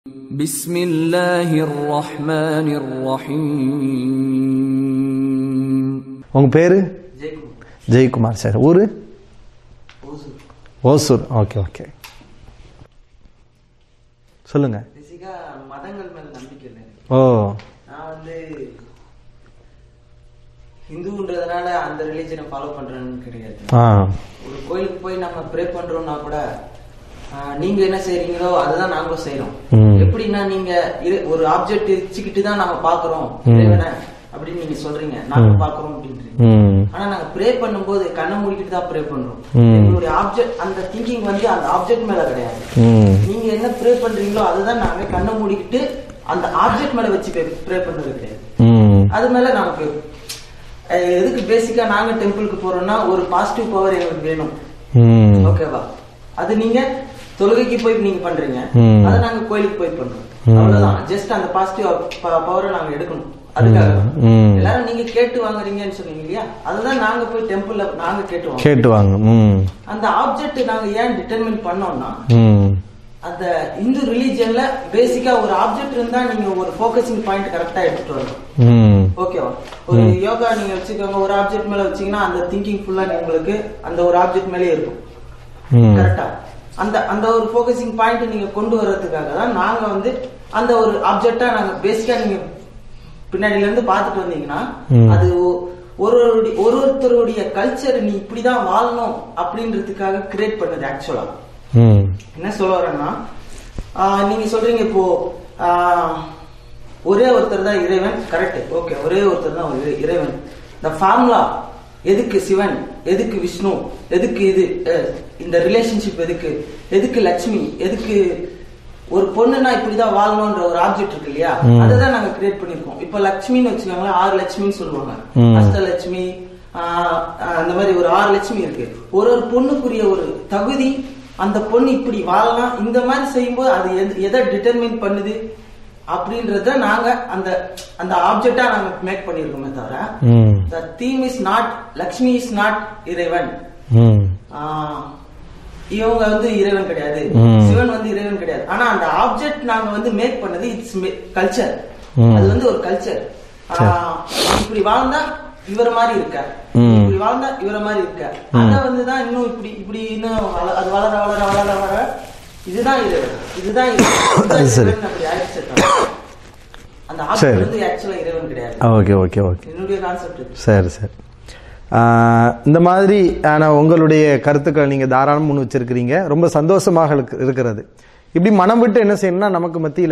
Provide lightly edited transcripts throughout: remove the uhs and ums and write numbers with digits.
பிஸ்மில்லாஹிர் ரஹ்மானிர் ரஹீம். உங்க பேரு? ஜெயக்குமார் சார். ஊரு? ஓசூர். ஓகே ஓகே, சொல்லுங்க. மதங்கள் மேல நம்பிக்கை இல்லை. ஓ, நான் ஹிந்துன்றதுனால அந்த ரிலீஜனை ஃபாலோ பண்றேன்னு கிடையாது. ஒரு கோயிலுக்கு போய் நம்ம ப்ரே பண்றோம்னா கூட நீங்க என்ன செய்றீங்களோ அதுதான் நாங்களும் செய்யறோம். எப்படின்னா நீங்க ஒரு ஆப்ஜெக்ட் வச்சுக்கிட்டு தான் நம்ம பாக்குறோம் அப்படின்னு நீங்க சொல்றீங்க, நாங்க பாக்குறோம் அப்படின்றீங்க. ஆனா நாங்க ப்ரே பண்ணும்போது கண்ணை மூடிக்கிட்டு தான் ப்ரே பண்றோம். எங்களுடைய ஆப்ஜெக்ட் அந்த திங்கிங் அந்த ஆப்ஜெக்ட் மேல கிடையாது. நீங்க என்ன ப்ரே பண்றீங்களோ அதுதான் நாங்க கண்ணை மூடிக்கிட்டு அந்த ஆப்ஜெக்ட் மேல வச்சு ப்ரே பண்றது கிடையாது. அது மேல நமக்கு எதுக்கு பேசிக்கா நாங்க டெம்பிளுக்கு போறோம்னா ஒரு பாசிட்டிவ் பவர் எங்களுக்கு வேணும். ஓகேவா? அது நீங்க தொழுகைக்கு போய் நீங்க பண்றீங்க, அதை நாங்க கோயிலுக்கு போய் பண்றோம். அவ்வளவுதான். ஜஸ்ட் அந்த பாசிட்டிவ் பவரை நாங்க எடுக்கணும். அதுக்காக எல்லாரும் நீங்க கேட்டு வாங்குறீங்கன்னு சொன்னீங்க இல்லையா, அதுதான் நாங்க போய் டெம்பிள்ல நாங்க கேட்டு வாங்க. அந்த ஆப்ஜெக்ட் நாங்க ஏன் டிட்டர்மின் பண்ணோம்னா, அந்த இந்து ரிலீஜியன்ல பேசிக்கா ஒரு ஆப்ஜெக்ட் இருந்தா நீங்க ஒரு ஃபோக்கசிங் பாயிண்ட் கரெக்டா எடுத்துட்டு வரணும். ஓகேவா? ஒரு யோகா நீங்க வச்சுக்கோங்க, ஒரு ஆப்ஜெக்ட் மேல வச்சீங்கன்னா அந்த திங்கிங் ஃபுல்லா உங்களுக்கு அந்த ஒரு ஆப்ஜெக்ட் மேலே இருக்கும். கரெக்டா? அந்த ஒரு ஃபோக்கசிங் பாயிண்ட் நீங்க கொண்டு வர்றதுக்காக தான் நாங்க அந்த ஒரு ஆப்ஜெக்டா நாங்க பேசிக்கா நீங்க பின்னாடில இருந்து பாத்துட்டு வந்தீங்கன்னா அது ஒருத்தருடைய கல்ச்சர் நீ இப்படிதான் வாழணும் அப்படின்றதுக்காக கிரியேட் பண்ணது. ஆக்சுவலா என்ன சொல்ல வரேன்னா, நீங்க சொல்றீங்க இப்போ ஒரே ஒருத்தர் தான் இறைவன். கரெக்ட், ஓகே, ஒரே ஒருத்தர் தான் இறைவன். இந்த ஃபார்முலா எதுக்கு சிவன், எதுக்கு விஷ்ணு, எதுக்கு இது இந்த ரிலேஷன்ஷிப், எதுக்கு லட்சுமி, எதுக்கு ஒரு பொண்ணுன்னா இப்படிதான் வாழணும்ன்ற ஒரு ஆப்ஜெக்ட் இருக்கு இல்லையா, அதுதான் நாங்க கிரியேட் பண்ணிருக்கோம். இப்ப லட்சுமின்னு வச்சுக்கோங்களேன், 6 லட்சுமின்னு சொல்லுவாங்க. அஷ்டலட்சுமி, அந்த மாதிரி ஒரு 6 லட்சுமி இருக்கு. ஒரு பொண்ணுக்குரிய ஒரு தகுதி, அந்த பொண்ணு இப்படி வாழலாம், இந்த மாதிரி செய்யும்போது அது எதை டிட்டர்மின் பண்ணுது அப்படின்றத நாங்க அந்த ஆப்ஜெக்டா நாங்க மேக் பண்ணிருக்கோமே தவிர, the theme is not Lakshmi is not இறைவன், இவங்க இறைவன் கிடையாது, சிவன் இறைவன் கிடையாது. ஆனா அந்த ஆப்ஜெக்ட் நாங்க மேக் பண்ணது இட்ஸ் கல்ச்சர். அது ஒரு கல்ச்சர். இப்படி வாழ்ந்தா இவர மாதிரி இருக்கார், இப்படி வாழ்ந்தா இவர மாதிரி இருக்கார். அத தான் இன்னும் இப்படி இன்னும் அது வளர வளர வளர வளர இதுதான் இறைவன், இதுதான் இறைவன் அப்படி ஆயிடுச்சு. அந்த ஆப்ஜெக்ட் ஆக்சுவலா இறைவன் கிடையாது. ஓகே ஓகே ஓகே, என்னுடைய கான்செப்ட். சரி சரி. இந்த மாதிரி உங்களுடைய கருத்துக்கள் நீங்க தாராளம் முன் வச்சிருக்கிறீங்க. ரொம்ப சந்தோஷமாக இருக்கிறது. இப்படி மனம் விட்டு என்ன செய்யணும்னா, நமக்கு மத்தியில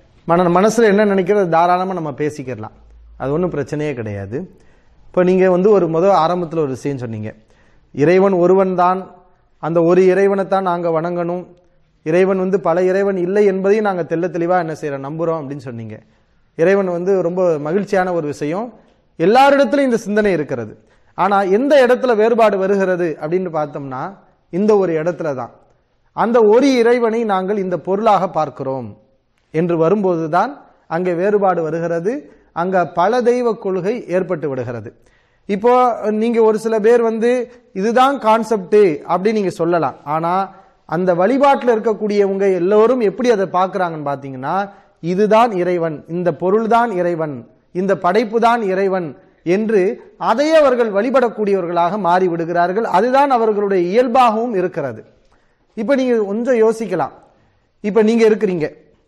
மனசுல என்ன நினைக்கிறது தாராளமா நம்ம பேசிக்கலாம். அது ஒன்றும் பிரச்சனையே கிடையாது. இப்போ நீங்க ஒரு ஆரம்பத்தில் ஒரு விஷயம் சொன்னீங்க, இறைவன் ஒருவன் தான், அந்த ஒரு இறைவனை தான் நாங்க வணங்கணும், இறைவன் பல இறைவன் இல்லை என்பதையும் நாங்க தெள்ள தெளிவா என்ன செய்யறோம், நம்புறோம் அப்படின்னு சொன்னீங்க. இறைவன் ரொம்ப மகிழ்ச்சியான ஒரு விஷயம். எல்லாரிடத்திலும் இந்த சிந்தனை இருக்கிறது. ஆனா எந்த இடத்துல வேறுபாடு வருகிறது அப்படின்னு பார்த்தோம்னா, இந்த ஒரு இடத்துல தான் அந்த ஒரு இறைவனை நாங்கள் இந்த பொருளாக பார்க்கிறோம் என்று வரும்போதுதான் அங்கே வேறுபாடு வருகிறது. அங்க பல தெய்வ கொள்கை ஏற்பட்டு விடுகிறது. இப்போ நீங்க ஒரு சில பேர் இதுதான் கான்செப்ட் அப்படின்னு நீங்க சொல்லலாம். ஆனா அந்த வழிபாட்டில் இருக்கக்கூடியவங்க எல்லோரும் எப்படி அதை பார்க்கிறாங்கன்னு பாத்தீங்கன்னா, இதுதான் இறைவன், இந்த பொருள் தான் இறைவன், இந்த படைப்பு தான் இறைவன் என்று அதையே அவர்கள் வழிபடக்கூடியவர்களாக மாறி விடுகிறார்கள். அதுதான் அவர்களுடைய இயல்பாகவும் இருக்கிறது. இப்ப நீங்க கொஞ்சம் யோசிக்கலாம். இப்ப நீங்க இருக்கிறீங்க,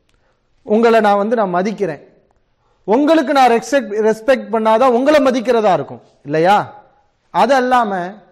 உங்களை நான் மதிக்கிறேன், உங்களுக்கு நான் ரெஸ்பெக்ட் பண்ணாதான் உங்களை மதிக்கிறதா இருக்கும் இல்லையா? அது அல்லாம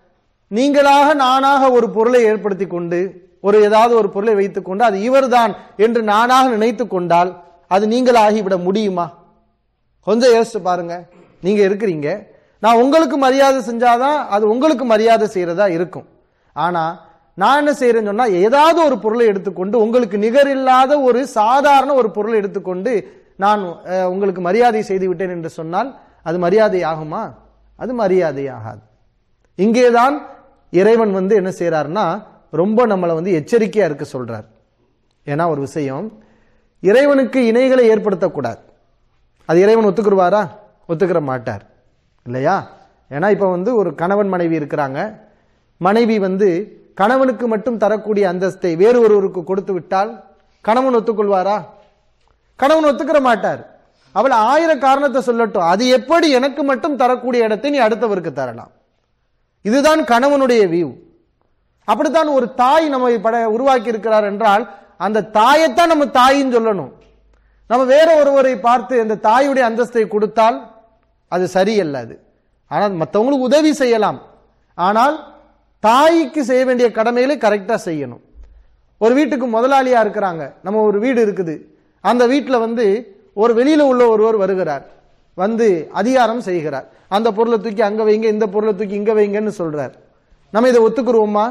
நீங்களாக நானாக ஒரு பொருளை ஏற்படுத்தி கொண்டு ஏதாவது ஒரு பொருளை வைத்துக் கொண்டு அது இவர்தான் என்று நானாக நினைத்து கொண்டால் அது நீங்களாகிவிட முடியுமா? கொஞ்சம் யோசிச்சு பாருங்க. நீங்க இருக்கிறீங்க, நான் உங்களுக்கு மரியாதை செஞ்சாதான் அது உங்களுக்கு மரியாதை செய்யறதா இருக்கும். ஆனா நான் என்ன செய்யறேன்னு சொன்னா, ஏதாவது ஒரு பொருளை எடுத்துக்கொண்டு, உங்களுக்கு நிகர் இல்லாத ஒரு சாதாரண ஒரு பொருளை எடுத்துக்கொண்டு நான் உங்களுக்கு மரியாதை செய்து விட்டேன் என்று சொன்னால் அது மரியாதை ஆகுமா? அது மரியாதை ஆகாது. இங்கேதான் இறைவன் என்ன செய்யறாருன்னா, ரொம்ப நம்மளை எச்சரிக்கையா இருக்க சொல்றார். ஏன்னா ஒரு விஷயம், இறைவனுக்கு இணைகளை ஏற்படுத்தக்கூடாது. அது இறைவன் ஒத்துக்குருவாரா? ஒத்துக்கிற மாட்டார் இல்லையா? ஏன்னா இப்ப ஒரு கணவன் மனைவி இருக்கிறாங்க. மனைவி கணவனுக்கு மட்டும் தரக்கூடிய அந்தஸ்தை வேறு ஒருவருக்கு கொடுத்து விட்டால் கணவன் ஒத்துக்கொள்வாரா? கணவன் ஒத்துக்கிற மாட்டார். அவள் 1000 காரணத்தை சொல்லட்டும், அது எப்படி எனக்கு மட்டும் தரக்கூடிய இடத்தை நீ அடுத்தவருக்கு தரலாம். இதுதான் கணவனுடைய வியூ. அப்படித்தான் ஒரு தாய் நம்ம உருவாக்கி இருக்கிறார் என்றால் அந்த தாயைத்தான் நம்ம தாயின்னு சொல்லணும். நம்ம வேற ஒருவரை பார்த்து அந்த தாயுடைய அந்தஸ்தை கொடுத்தால் அது சரியல்ல. அது ஆனால் மற்றவங்களுக்கு உதவி செய்யலாம், ஆனால் தாய்க்கு செய்ய வேண்டிய கடமைகளை கரெக்டா செய்யணும். ஒரு வீட்டுக்கு முதலாளியா இருக்கிறாங்க, நம்ம ஒரு வீடு இருக்குது, அந்த வீட்டில் ஒரு வெளியில உள்ள ஒருவர் வருகிறார், அதிகாரம் செய்கிறார். அந்த பொருளை தூக்கி அங்க வைங்க, இந்த பொருளை தூக்கி இங்க வைங்கன்னு சொல்றார். நம்ம இதை ஒத்துக்குருவோமா?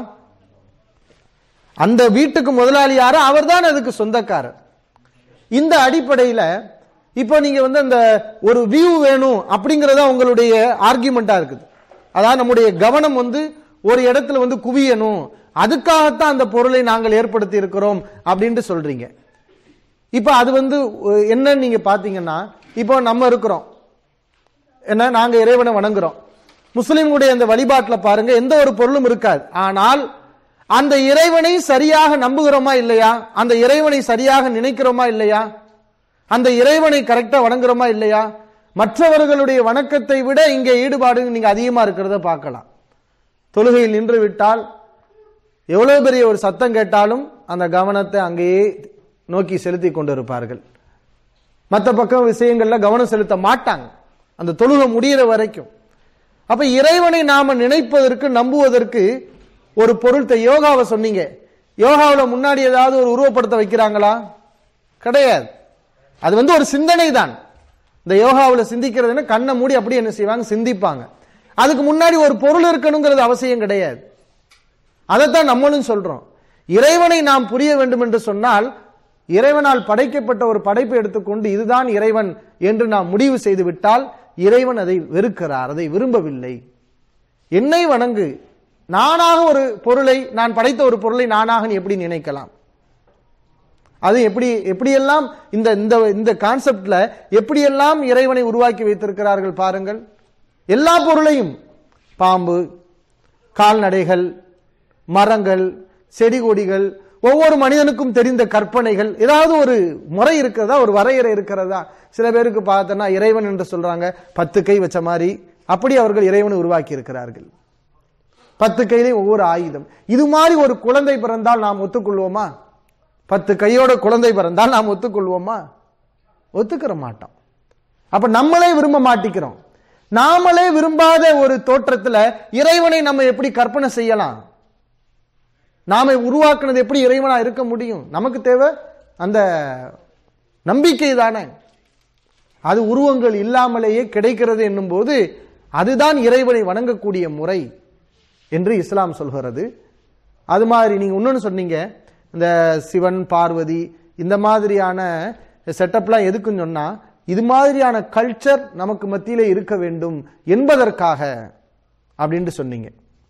அந்த வீட்டுக்கு முதலாளி யாரு? அவர் தான் அதுக்கு சொந்தக்காரர். இந்த அடிப்படையில இப்போ நீங்க அந்த ஒரு வியூ வேணும் அப்படிங்கறத உங்களுடைய ஆர்கியூமெண்டா இருக்குது. அதாவது நம்முடைய கவனம் ஒரு இடத்துல குவியணும், அதுக்காகத்தான் அந்த பொருளை நாங்கள் ஏற்படுத்தி இருக்கிறோம் அப்படின்ட்டு சொல்றீங்க. இப்ப அது என்னன்னு நீங்க பாத்தீங்கன்னா, இப்போ நம்ம இருக்கிறோம் என்ன, நாங்க இறைவனை வணங்குறோம். முஸ்லிம்களுடைய அந்த வழிபாட்டில் பாருங்க எந்த ஒரு பொருளும் இருக்காது. ஆனால் அந்த இறைவனை சரியாக நம்புகிறோமா இல்லையா, அந்த இறைவனை சரியாக நினைக்கிறோமா இல்லையா, அந்த இறைவனை கரெக்டா வணங்குறோமா இல்லையா, மற்றவர்களுடைய வணக்கத்தை விட இங்கே ஈடுபாடு நீங்க அதிகமா இருக்கிறத பார்க்கலாம். தொழுகையில் நின்று விட்டால் எவ்வளவு பெரிய ஒரு சத்தம் கேட்டாலும் அந்த கவனத்தை அங்கேயே நோக்கி செலுத்தி கொண்டிருப்பார்கள். மற்ற பக்கம் விஷயங்கள்ல கவனம் செலுத்த மாட்டாங்க அந்த தொழுகை முடிகிற வரைக்கும். அப்ப இறைவனை நாம நினைப்பதற்கு நம்புவதற்கு ஒரு பொருள் யோகாவை சொன்னீங்க, யோகாவில் முன்னாடி ஏதாவது ஒரு உருவப்படுத்த வைக்கிறாங்களா? கிடையாது. அது ஒரு சிந்தனை தான். இந்த யோகாவில் சிந்திக்கிறதுன்னு கண்ணை மூடி அப்படி என்ன செய்வாங்க, சிந்திப்பாங்க. அதுக்கு முன்னாடி ஒரு பொருள் இருக்கணுங்கிறது அவசியம் கிடையாது. அதைத்தான் நம்மளும் சொல்றோம். இறைவனை நாம் புரிய வேண்டும் என்று சொன்னால் இறைவனால் படைக்கப்பட்ட ஒரு படைப்பை எடுத்துக்கொண்டு இதுதான் இறைவன் என்று நாம் முடிவு செய்து விட்டால் இறைவன் அதை வெறுக்கிறார், அதை விரும்பவில்லை. என்னை வணங்கு, நானாக ஒரு பொருளை, நான் படைத்த ஒரு பொருளை நானாக நீ எப்படி நினைக்கலாம்? அது எப்படியெல்லாம் இந்த இந்த கான்செப்ட்ல எப்படியெல்லாம் இறைவனை உருவாக்கி வைத்திருக்கிறார்கள் பாருங்கள். எல்லா பொருளையும், பாம்பு, கால்நடைகள், மரங்கள், செடி கொடிகள், ஒவ்வொரு மனிதனுக்கும் தெரிந்த கற்பனைகள், ஏதாவது ஒரு முறை இருக்கிறதா, ஒரு வரையறை இருக்கிறதா? சில பேருக்கு பார்த்தோன்னா இறைவன் என்று சொல்றாங்க 10 கை வச்ச மாதிரி, அப்படி அவர்கள் இறைவனை உருவாக்கி இருக்கிறார்கள். 10 கையிலே ஒவ்வொரு ஆயுதம். இது மாதிரி ஒரு குழந்தை பிறந்தால் நாம் ஒத்துக்கொள்வோமா? 10 கையோட குழந்தை பிறந்தால் நாம் ஒத்துக்கொள்வோமா? ஒத்துக்கிற மாட்டோம். அப்ப நம்மளே விரும்ப மாட்டிக்கிறோம். நாமளே விரும்பாத ஒரு தோற்றத்துல இறைவனை நம்ம எப்படி கற்பனை செய்யலாம்? நாம உருவாக்குனது எப்படி இறைவனா இருக்க முடியும்? நமக்கு தேவை அந்த நம்பிக்கை தானே. அது உருவங்கள் இல்லாமலேயே கிடைக்கிறது என்னும் போது அதுதான் இறைவனை வணங்கக்கூடிய முறை என்று இஸ்லாம் சொல்கிறது. அது மாதிரி நீங்க இன்னொன்னு சொன்னீங்க, இந்த சிவன் பார்வதி இந்த மாதிரியான செட்டப்லாம் எதுக்குன்னு சொன்னா, இது மாதிரியான கல்ச்சர் நமக்கு மத்தியிலே இருக்க வேண்டும் என்பதற்காக அப்படின்ட்டு சொன்னீங்க.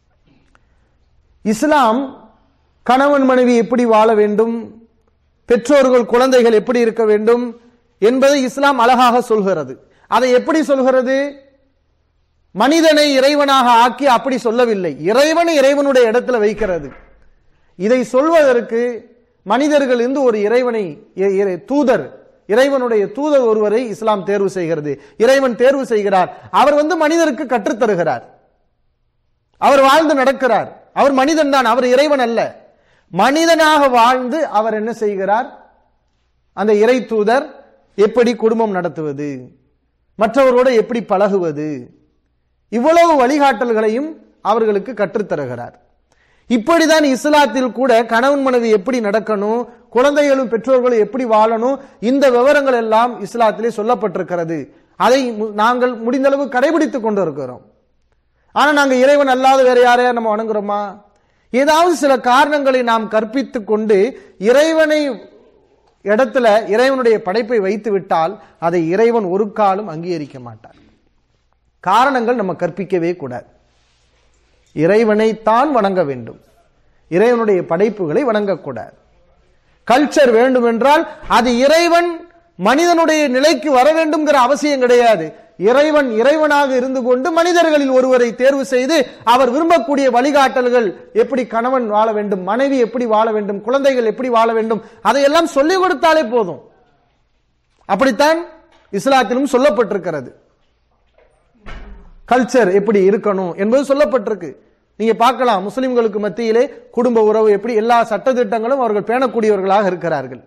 இஸ்லாம் கணவன் மனைவி எப்படி வாழ வேண்டும், பெற்றோர்கள் குழந்தைகள் எப்படி இருக்க வேண்டும் என்பதை இஸ்லாம் அழகாக சொல்கிறது. அதை எப்படி சொல்கிறது? மனிதனை இறைவனாக ஆக்கி அப்படி சொல்லவில்லை, இறைவனை இறைவனுடைய இடத்துல வைக்கிறது. இதை சொல்வதற்கு மனிதர்கள் இருந்து ஒரு இறைவனை தூதர், இறைவனுடைய தூதர் ஒருவரை இஸ்லாம் தேர்வு செய்கிறது. இறைவன் தேர்வு செய்கிறார். அவர் மனிதருக்கு கற்றுத்தருகிறார். அவர் வாழ்ந்து நடக்கிறார். அவர் மனிதன் தான், அவர் இறைவன் அல்ல. மனிதனாக வாழ்ந்து அவர் என்ன செய்கிறார்? அந்த இறை தூதர் எப்படி குடும்பம் நடத்துவது, மற்றவரோடு எப்படி பழகுவது, இவ்வளவு வழிகாட்டல்களையும் அவர்களுக்கு கற்றுத்தருகிறார். இப்படிதான் இஸ்லாத்தில் கூட கணவன் மனைவி எப்படி நடக்கணும், குழந்தைகளும் பெற்றோர்களும் எப்படி வாழணும், இந்த விவரங்கள் எல்லாம் இஸ்லாத்திலே சொல்லப்பட்டிருக்கிறது. அதை நாங்கள் முடிந்த அளவு கடைபிடித்துக் கொண்டு இருக்கிறோம். ஆனா நாங்க இறைவன் அல்லாத வேற யாரையா நம்ம வணங்குறோமா? ஏதாவது சில காரணங்களை நாம் கற்பித்துக் கொண்டு இறைவனை இடத்துல இறைவனுடைய படைப்பை வைத்து விட்டால் அதை இறைவன் ஒரு காலம் அங்கீகரிக்க மாட்டார். காரணங்கள் நம்ம கற்பிக்கவே கூடாது. இறைவனை தான் வணங்க வேண்டும், இறைவனுடைய படைப்புகளை வணங்கக்கூடாது. கல்ச்சர் வேண்டும் என்றால் அது இறைவன் மனிதனுடைய நிலைக்கு வர வேண்டும்ங்கிற அவசியம் கிடையாது. இறைவன் இறைவனாக இருந்து கொண்டு மனிதர்களில் ஒருவரை தேர்வு செய்து அவர் விரும்பக்கூடிய வழிகாட்டல்கள், எப்படி கணவன் வாழ வேண்டும், மனைவி எப்படி வாழ வேண்டும், குழந்தைகள் எப்படி வாழ வேண்டும், அதையெல்லாம் சொல்லிக் கொடுத்தாலே போதும். அப்படித்தான் இஸ்லாத்திலும் சொல்லப்பட்டிருக்கிறது. கல்ச்சர் எப்படி இருக்கணும் என்பது சொல்லப்பட்டிருக்கு. நீங்க பார்க்கலாம், முஸ்லிம்களுக்கு மத்தியிலே குடும்ப உறவு எப்படி, எல்லா சட்டத்திட்டங்களும் அவர்கள் பேணக்கூடியவர்களாக இருக்கிறார்கள்.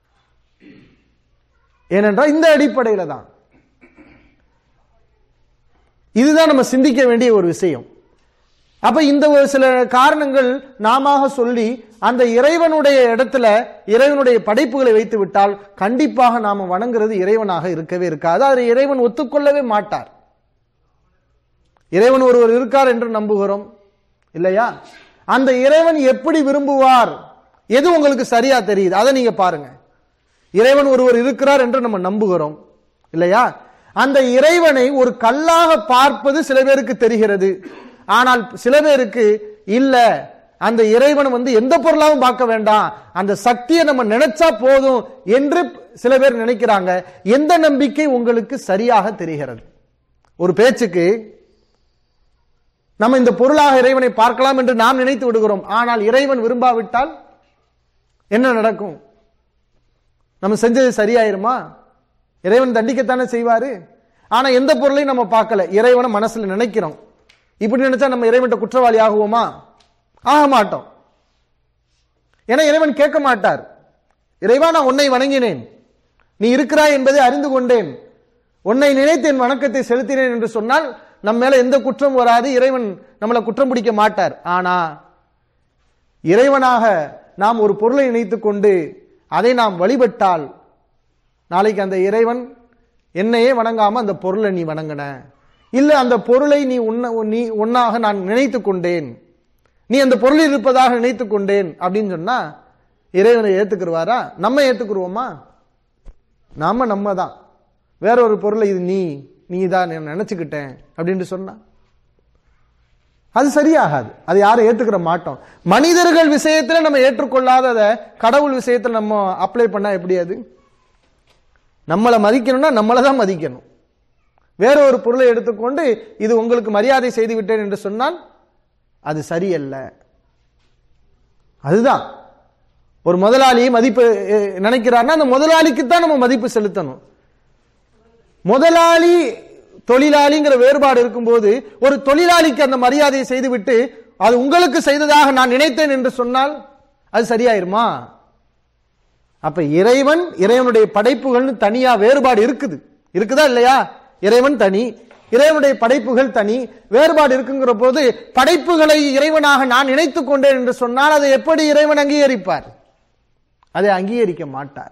ஏனென்றால் இந்த அடிப்படையில தான். இதுதான் நம்ம சிந்திக்க வேண்டிய ஒரு விஷயம். அப்ப இந்த ஒரு சில காரணங்கள் நாம சொல்லி அந்த இறைவனுடைய இடத்துல இறைவனுடைய படைப்புகளை வைத்து விட்டால் கண்டிப்பாக நாம வணங்குறது இறைவனாக இருக்கவே இருக்காது. அதை இறைவன் ஒத்துக்கொள்ளவே மாட்டார். இறைவன் ஒருவர் இருக்கார் என்று நம்புகிறோம் இல்லையா? அந்த இறைவன் எப்படி விரும்புவார், எது உங்களுக்கு சரியா தெரியுது அதை நீங்க பாருங்க. இறைவன் ஒருவர் இருக்கிறார் என்று நம்ம நம்புகிறோம் இல்லையா? அந்த இறைவனை ஒரு கல்லாக பார்ப்பது சில பேருக்கு தெரிகிறது. ஆனால் சில பேருக்கு இல்ல, அந்த இறைவன் எந்த பொருளாவும் பார்க்க வேண்டாம், அந்த சக்தியை நம்ம நினைச்சா போதும் என்று சில பேர் நினைக்கிறாங்க. எந்த நம்பிக்கை உங்களுக்கு சரியாக தெரிகிறது? ஒரு பேச்சுக்கு நம்ம இந்த பொருளாக இறைவனை பார்க்கலாம் என்று நாம் நினைத்து விடுகிறோம். ஆனால் இறைவன் விரும்பாவிட்டால் என்ன நடக்கும்? நம்ம செஞ்சது சரியாயிருமா? இறைவன் தண்டிக்கத்தானே செய்வாரு. ஆனா எந்த பொருளையும் நம்ம பார்க்கல, இறைவனை மனசுல நினைக்கிறோம். இப்படி நினைச்சா நம்ம இறைவன் குற்றவாளி ஆகுவோமா? ஆக மாட்டோம். ஏன்னா இறைவன் கேட்க மாட்டார். இறைவா, நான் உன்னை வணங்கினேன், நீ இருக்கிறாய் என்பதை அறிந்து கொண்டேன், உன்னை நினைத்து என் வணக்கத்தை செலுத்தினேன் என்று சொன்னால் நம்ம மேல எந்த குற்றம் வராது, இறைவன் நம்மளை குற்றம் பிடிக்க மாட்டார். ஆனா இறைவனாக நாம் ஒரு பொருளை நினைத்துக் கொண்டு அதை நாம் வழிபட்டால் நாளைக்கு அந்த இறைவன் என்னையே வணங்காம அந்த பொருளை நீ வணங்கின, இல்ல அந்த பொருளை நீ ஒன்னாக நான் நினைத்து கொண்டேன், நீ அந்த பொருளில் இருப்பதாக நினைத்து கொண்டேன் அப்படின்னு சொன்னா இறைவனை ஏத்துக்குருவாரா? நம்ம ஏத்துக்குருவோமா? நம்ம தான் வேற ஒரு பொருளை இது நீ தான் நினைச்சுக்கிட்டேன் அப்படின்னு சொன்னா அது சரியாகாது. அது யாரும் ஏத்துக்கிற மாட்டோம். மனிதர்கள் விஷயத்துல நம்ம ஏற்றுக்கொள்ளாதத கடவுள் விஷயத்துல நம்ம அப்ளை பண்ணா எப்படி? அது நம்மளை மதிக்கணும்னா நம்மளை தான் மதிக்கணும். வேற ஒரு பொருளை எடுத்துக்கொண்டு இது உங்களுக்கு மரியாதை செய்து விட்டேன் என்று சொன்னால் அது சரியல்ல. அதுதான் ஒரு முதலாளி மதிப்பு நினைக்கிறார்னா அந்த முதலாளிக்கு தான் நம்ம மதிப்பு செலுத்தணும். முதலாளி தொழிலாளிங்கிற வேறுபாடு இருக்கும்போது ஒரு தொழிலாளிக்கு அந்த மரியாதையை செய்துவிட்டு அது உங்களுக்கு செய்ததாக நான் நினைத்தேன் என்று சொன்னால் அது சரியாயிருமா? அப்ப இறைவனுடைய படைப்புகள் தனியா வேறுபாடு இருக்குதா இல்லையா? இறைவன் தனி, இறைவனுடைய படைப்புகள் தனி, வேறுபாடு இருக்குங்கிற போது படைப்புகளை இறைவனாக நான் நினைத்துக் கொண்டேன் என்று சொன்னால் அதை எப்படி இறைவன் அங்கீகரிப்பார்? அதை அங்கீகரிக்க மாட்டார்.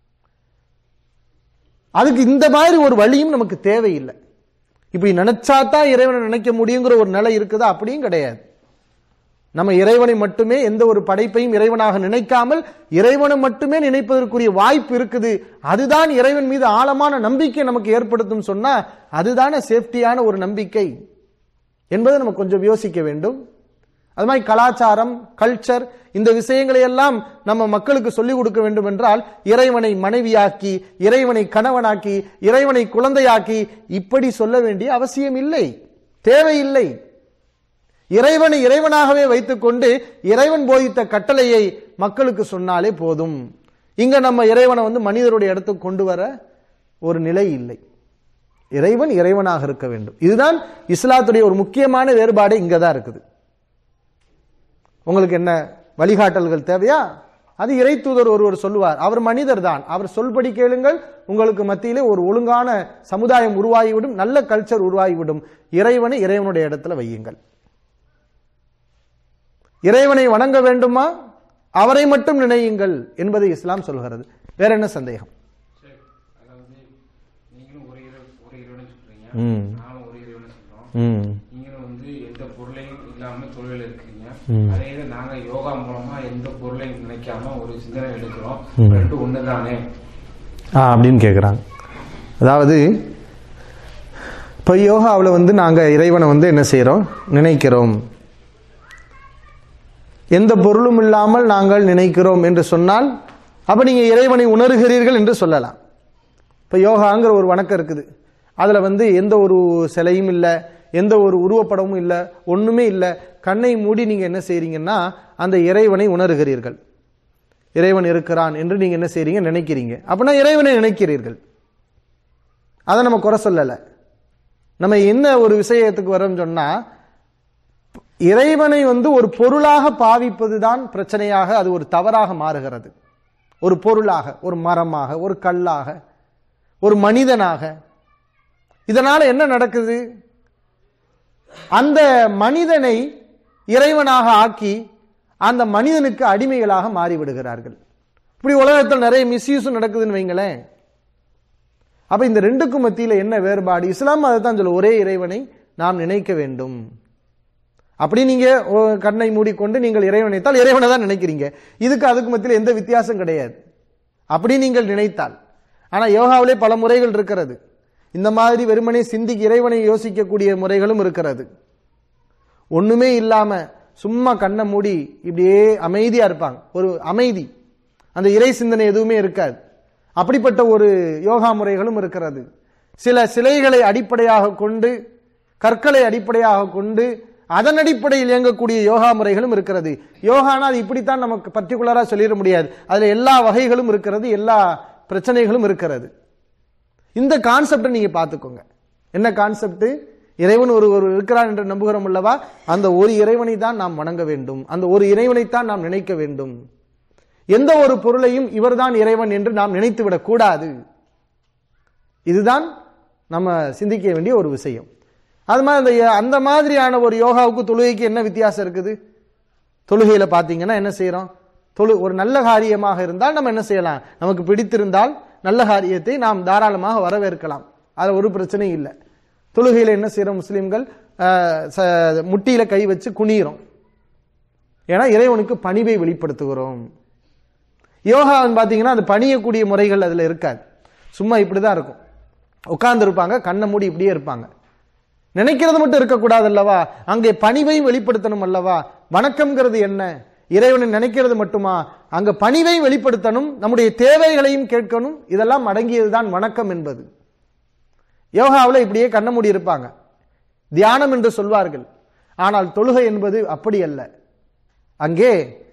அதுக்கு இந்த மாதிரி ஒரு வழியும் நமக்கு தேவையில்லை. இப்படி நினைச்சாதான் இறைவனை நினைக்க முடியுங்கிற ஒரு நிலை இருக்குதா? அப்படியும் கிடையாது. நம்ம இறைவனை மட்டுமே, எந்த ஒரு படைப்பையும் இறைவனாக நினைக்காமல் இறைவனை மட்டுமே நினைப்பதற்குரிய வாய்ப்பு இருக்குது. அதுதான் இறைவன் மீது ஆழமான நம்பிக்கை நமக்கு ஏற்படுத்தும் சொன்னா அதுதானே சேஃப்டியான ஒரு நம்பிக்கை என்பதை நம்ம கொஞ்சம் யோசிக்க வேண்டும். அது மாதிரி கலாச்சாரம், கல்ச்சர், இந்த விஷயங்களை எல்லாம் நம்ம மக்களுக்கு சொல்லிக் கொடுக்க வேண்டும் என்றால் இறைவனை மனைவியாக்கி, இறைவனை கணவனாக்கி, இறைவனை குழந்தையாக்கி இப்படி சொல்ல வேண்டிய அவசியம் இல்லை, தேவையில்லை. இறைவனை இறைவனாகவே வைத்துக் கொண்டு இறைவன் போதித்த கட்டளையை மக்களுக்கு சொன்னாலே போதும். இங்க நம்ம இறைவனை மனிதருடைய இடத்துக்கு கொண்டு வர ஒரு நிலை இல்லை. இறைவன் இறைவனாக இருக்க வேண்டும். இதுதான் இஸ்லாத்துடைய ஒரு முக்கியமான வேறுபாடு இங்கதான் இருக்குது. உங்களுக்கு என்ன வழிகாட்டல்கள் தேவையா? அது இறை தூதர் ஒருவர் சொல்லுவார், அவர் மனிதர் தான், அவர் சொல்படி கேளுங்கள், உங்களுக்கு மத்தியிலே ஒரு ஒழுங்கான சமுதாயம் உருவாகிவிடும், நல்ல கல்ச்சர் உருவாகிவிடும். இறைவனை இறைவனுடைய இடத்துல வையுங்கள். இறைவனை வணங்க வேண்டுமா? அவரை மட்டும் நினையுங்கள் என்பதை இஸ்லாம் சொல்கிறது. வேற என்ன சந்தேகம்? எந்த பொருளையும் இல்லாம தொழில் இருக்கீங்க, அதே நாங்க யோகா மூலமா எந்த பொருளையும் நினைக்காம ஒரு சிந்தனை எடுக்கிறோம், ரெண்டு ஒண்ணுதானே அப்படின்னு கேக்குறாங்க. அதாவது இப்ப யோகாவில் நாங்க இறைவனை என்ன செய்யறோம்? நினைக்கிறோம். எந்த பொருளும் இல்லாமல் நாங்கள் நினைக்கிறோம் என்று சொன்னால் அப்ப நீங்க இறைவனை உணர்கிறீர்கள் என்று சொல்லலாம். இப்ப யோகாங்கிற ஒரு வணக்கம் இருக்குது, அதுல எந்த ஒரு சிலையும் இல்லை, எந்த ஒரு உருவப்படமும் இல்லை, ஒண்ணுமே இல்லை. கண்ணை மூடி நீங்க என்ன செய்றீங்கன்னா அந்த இறைவனை உணர்கிறீர்கள். இறைவன் இருக்கிறான் என்று நீங்க என்ன செய்றீங்க? நினைக்கிறீங்க. அப்படின்னா இறைவனை நினைக்கிறீர்கள். அதை நம்ம குறை சொல்லலை. நம்ம என்ன ஒரு விஷயத்துக்கு வரோம்னு சொன்னா, இறைவனை ஒரு பொருளாக பாவிப்பதுதான் பிரச்சனையாக, அது ஒரு தவறாக மாறுகிறது. ஒரு பொருளாக, ஒரு மரமாக, ஒரு கல்லாக, ஒரு மனிதனாக. இதனால என்ன நடக்குது? அந்த மனிதனை இறைவனாக ஆக்கி அந்த மனிதனுக்கு அடிமைகளாக மாறிவிடுகிறார்கள். இப்படி உலகத்தில் நிறைய மிஸ்யூஸ் நடக்குதுன்னு வைங்களேன். அப்ப இந்த ரெண்டுக்கும் மத்தியில என்ன வேறுபாடு? இஸ்லாம் அதை தான் சொல்ல, ஒரே இறைவனை நாம் நினைக்க வேண்டும். அப்படி நீங்க கண்ணை மூடிக்கொண்டு நீங்கள் இறைவனைத்தால் இறைவனை தான் நினைக்கிறீங்க. இதுக்கு அதுக்கு மத்தியில் எந்த வித்தியாசம் கிடையாது, அப்படி நீங்கள் நினைத்தால். ஆனா யோகாவிலே பல முறைகள் இருக்கிறது. இந்த மாதிரி வெறுமனே சிந்திக்கு இறைவனை யோசிக்கக்கூடிய முறைகளும் இருக்கிறது. ஒண்ணுமே இல்லாம சும்மா கண்ணை மூடி இப்படியே அமைதியா இருப்பாங்க, ஒரு அமைதி, அந்த இறை சிந்தனை எதுவுமே இருக்காது. அப்படிப்பட்ட ஒரு யோகா முறைகளும் இருக்கிறது. சில சிலைகளை அடிப்படையாக கொண்டு, கற்களை அடிப்படையாக கொண்டு அதன் அடிப்படையில் இயங்கக்கூடிய யோகா முறைகளும் இருக்கிறது. யோகானா அது இப்படித்தான் நமக்கு பர்டிகுலரா சொல்லிட முடியாது. அதுல எல்லா வகைகளும் இருக்கிறது, எல்லா பிரச்சனைகளும் இருக்கிறது. இந்த கான்செப்டை நீங்க பார்த்துக்கோங்க. என்ன கான்செப்ட்? இறைவன் ஒரு இருக்கிறான் என்று நம்புகிறோம் அல்லவா, அந்த ஒரு இறைவனை தான் நாம் வணங்க வேண்டும், அந்த ஒரு இறைவனைத்தான் நாம் நினைக்க வேண்டும். எந்த ஒரு பொருளையும் இவர்தான் இறைவன் என்று நாம் நினைத்து விடக் கூடாது. இதுதான் நம்ம சிந்திக்க வேண்டிய ஒரு விஷயம். அது மாதிரி அந்த மாதிரியான ஒரு யோகாவுக்கு தொழுகைக்கு என்ன வித்தியாசம் இருக்குது? தொழுகையில பாத்தீங்கன்னா என்ன செய்யறோம்? ஒரு நல்ல காரியமாக இருந்தால் நம்ம என்ன செய்யலாம்? நமக்கு பிடித்திருந்தால் நல்ல காரியத்தை நாம் தாராளமாக வரவேற்கலாம், அது ஒரு பிரச்சனை இல்லை. தொழுகையில என்ன செய்யறோம்? முஸ்லிம்கள் முட்டியில கை வச்சு குனிகிறோம், ஏன்னா இறைவனுக்கு பணிவை வெளிப்படுத்துகிறோம். யோகா பாத்தீங்கன்னா அது பணியக்கூடிய முறைகள் அதுல இருக்காது, சும்மா இப்படிதான் இருக்கும். உட்கார்ந்து இருப்பாங்க, கண்ணை மூடி இப்படியே இருப்பாங்க. நினைக்கிறது மட்டும் இருக்கக்கூடாது அல்லவா, அங்கே பணிவையும் வெளிப்படுத்தணும் அல்லவா. வணக்கம்ங்கிறது என்ன? இறைவனை நினைக்கிறது மட்டுமா? அங்க பணிவை வெளிப்படுத்தணும், நம்முடைய தேவைகளையும் கேட்கணும். இதெல்லாம் அடங்கியதுதான் வணக்கம் என்பது. யோகாவில் இப்படியே கண்ண மூடி இருப்பாங்க, தியானம் என்று சொல்வார்கள். ஆனால் தொழுகை என்பது அப்படி அல்ல. அங்கே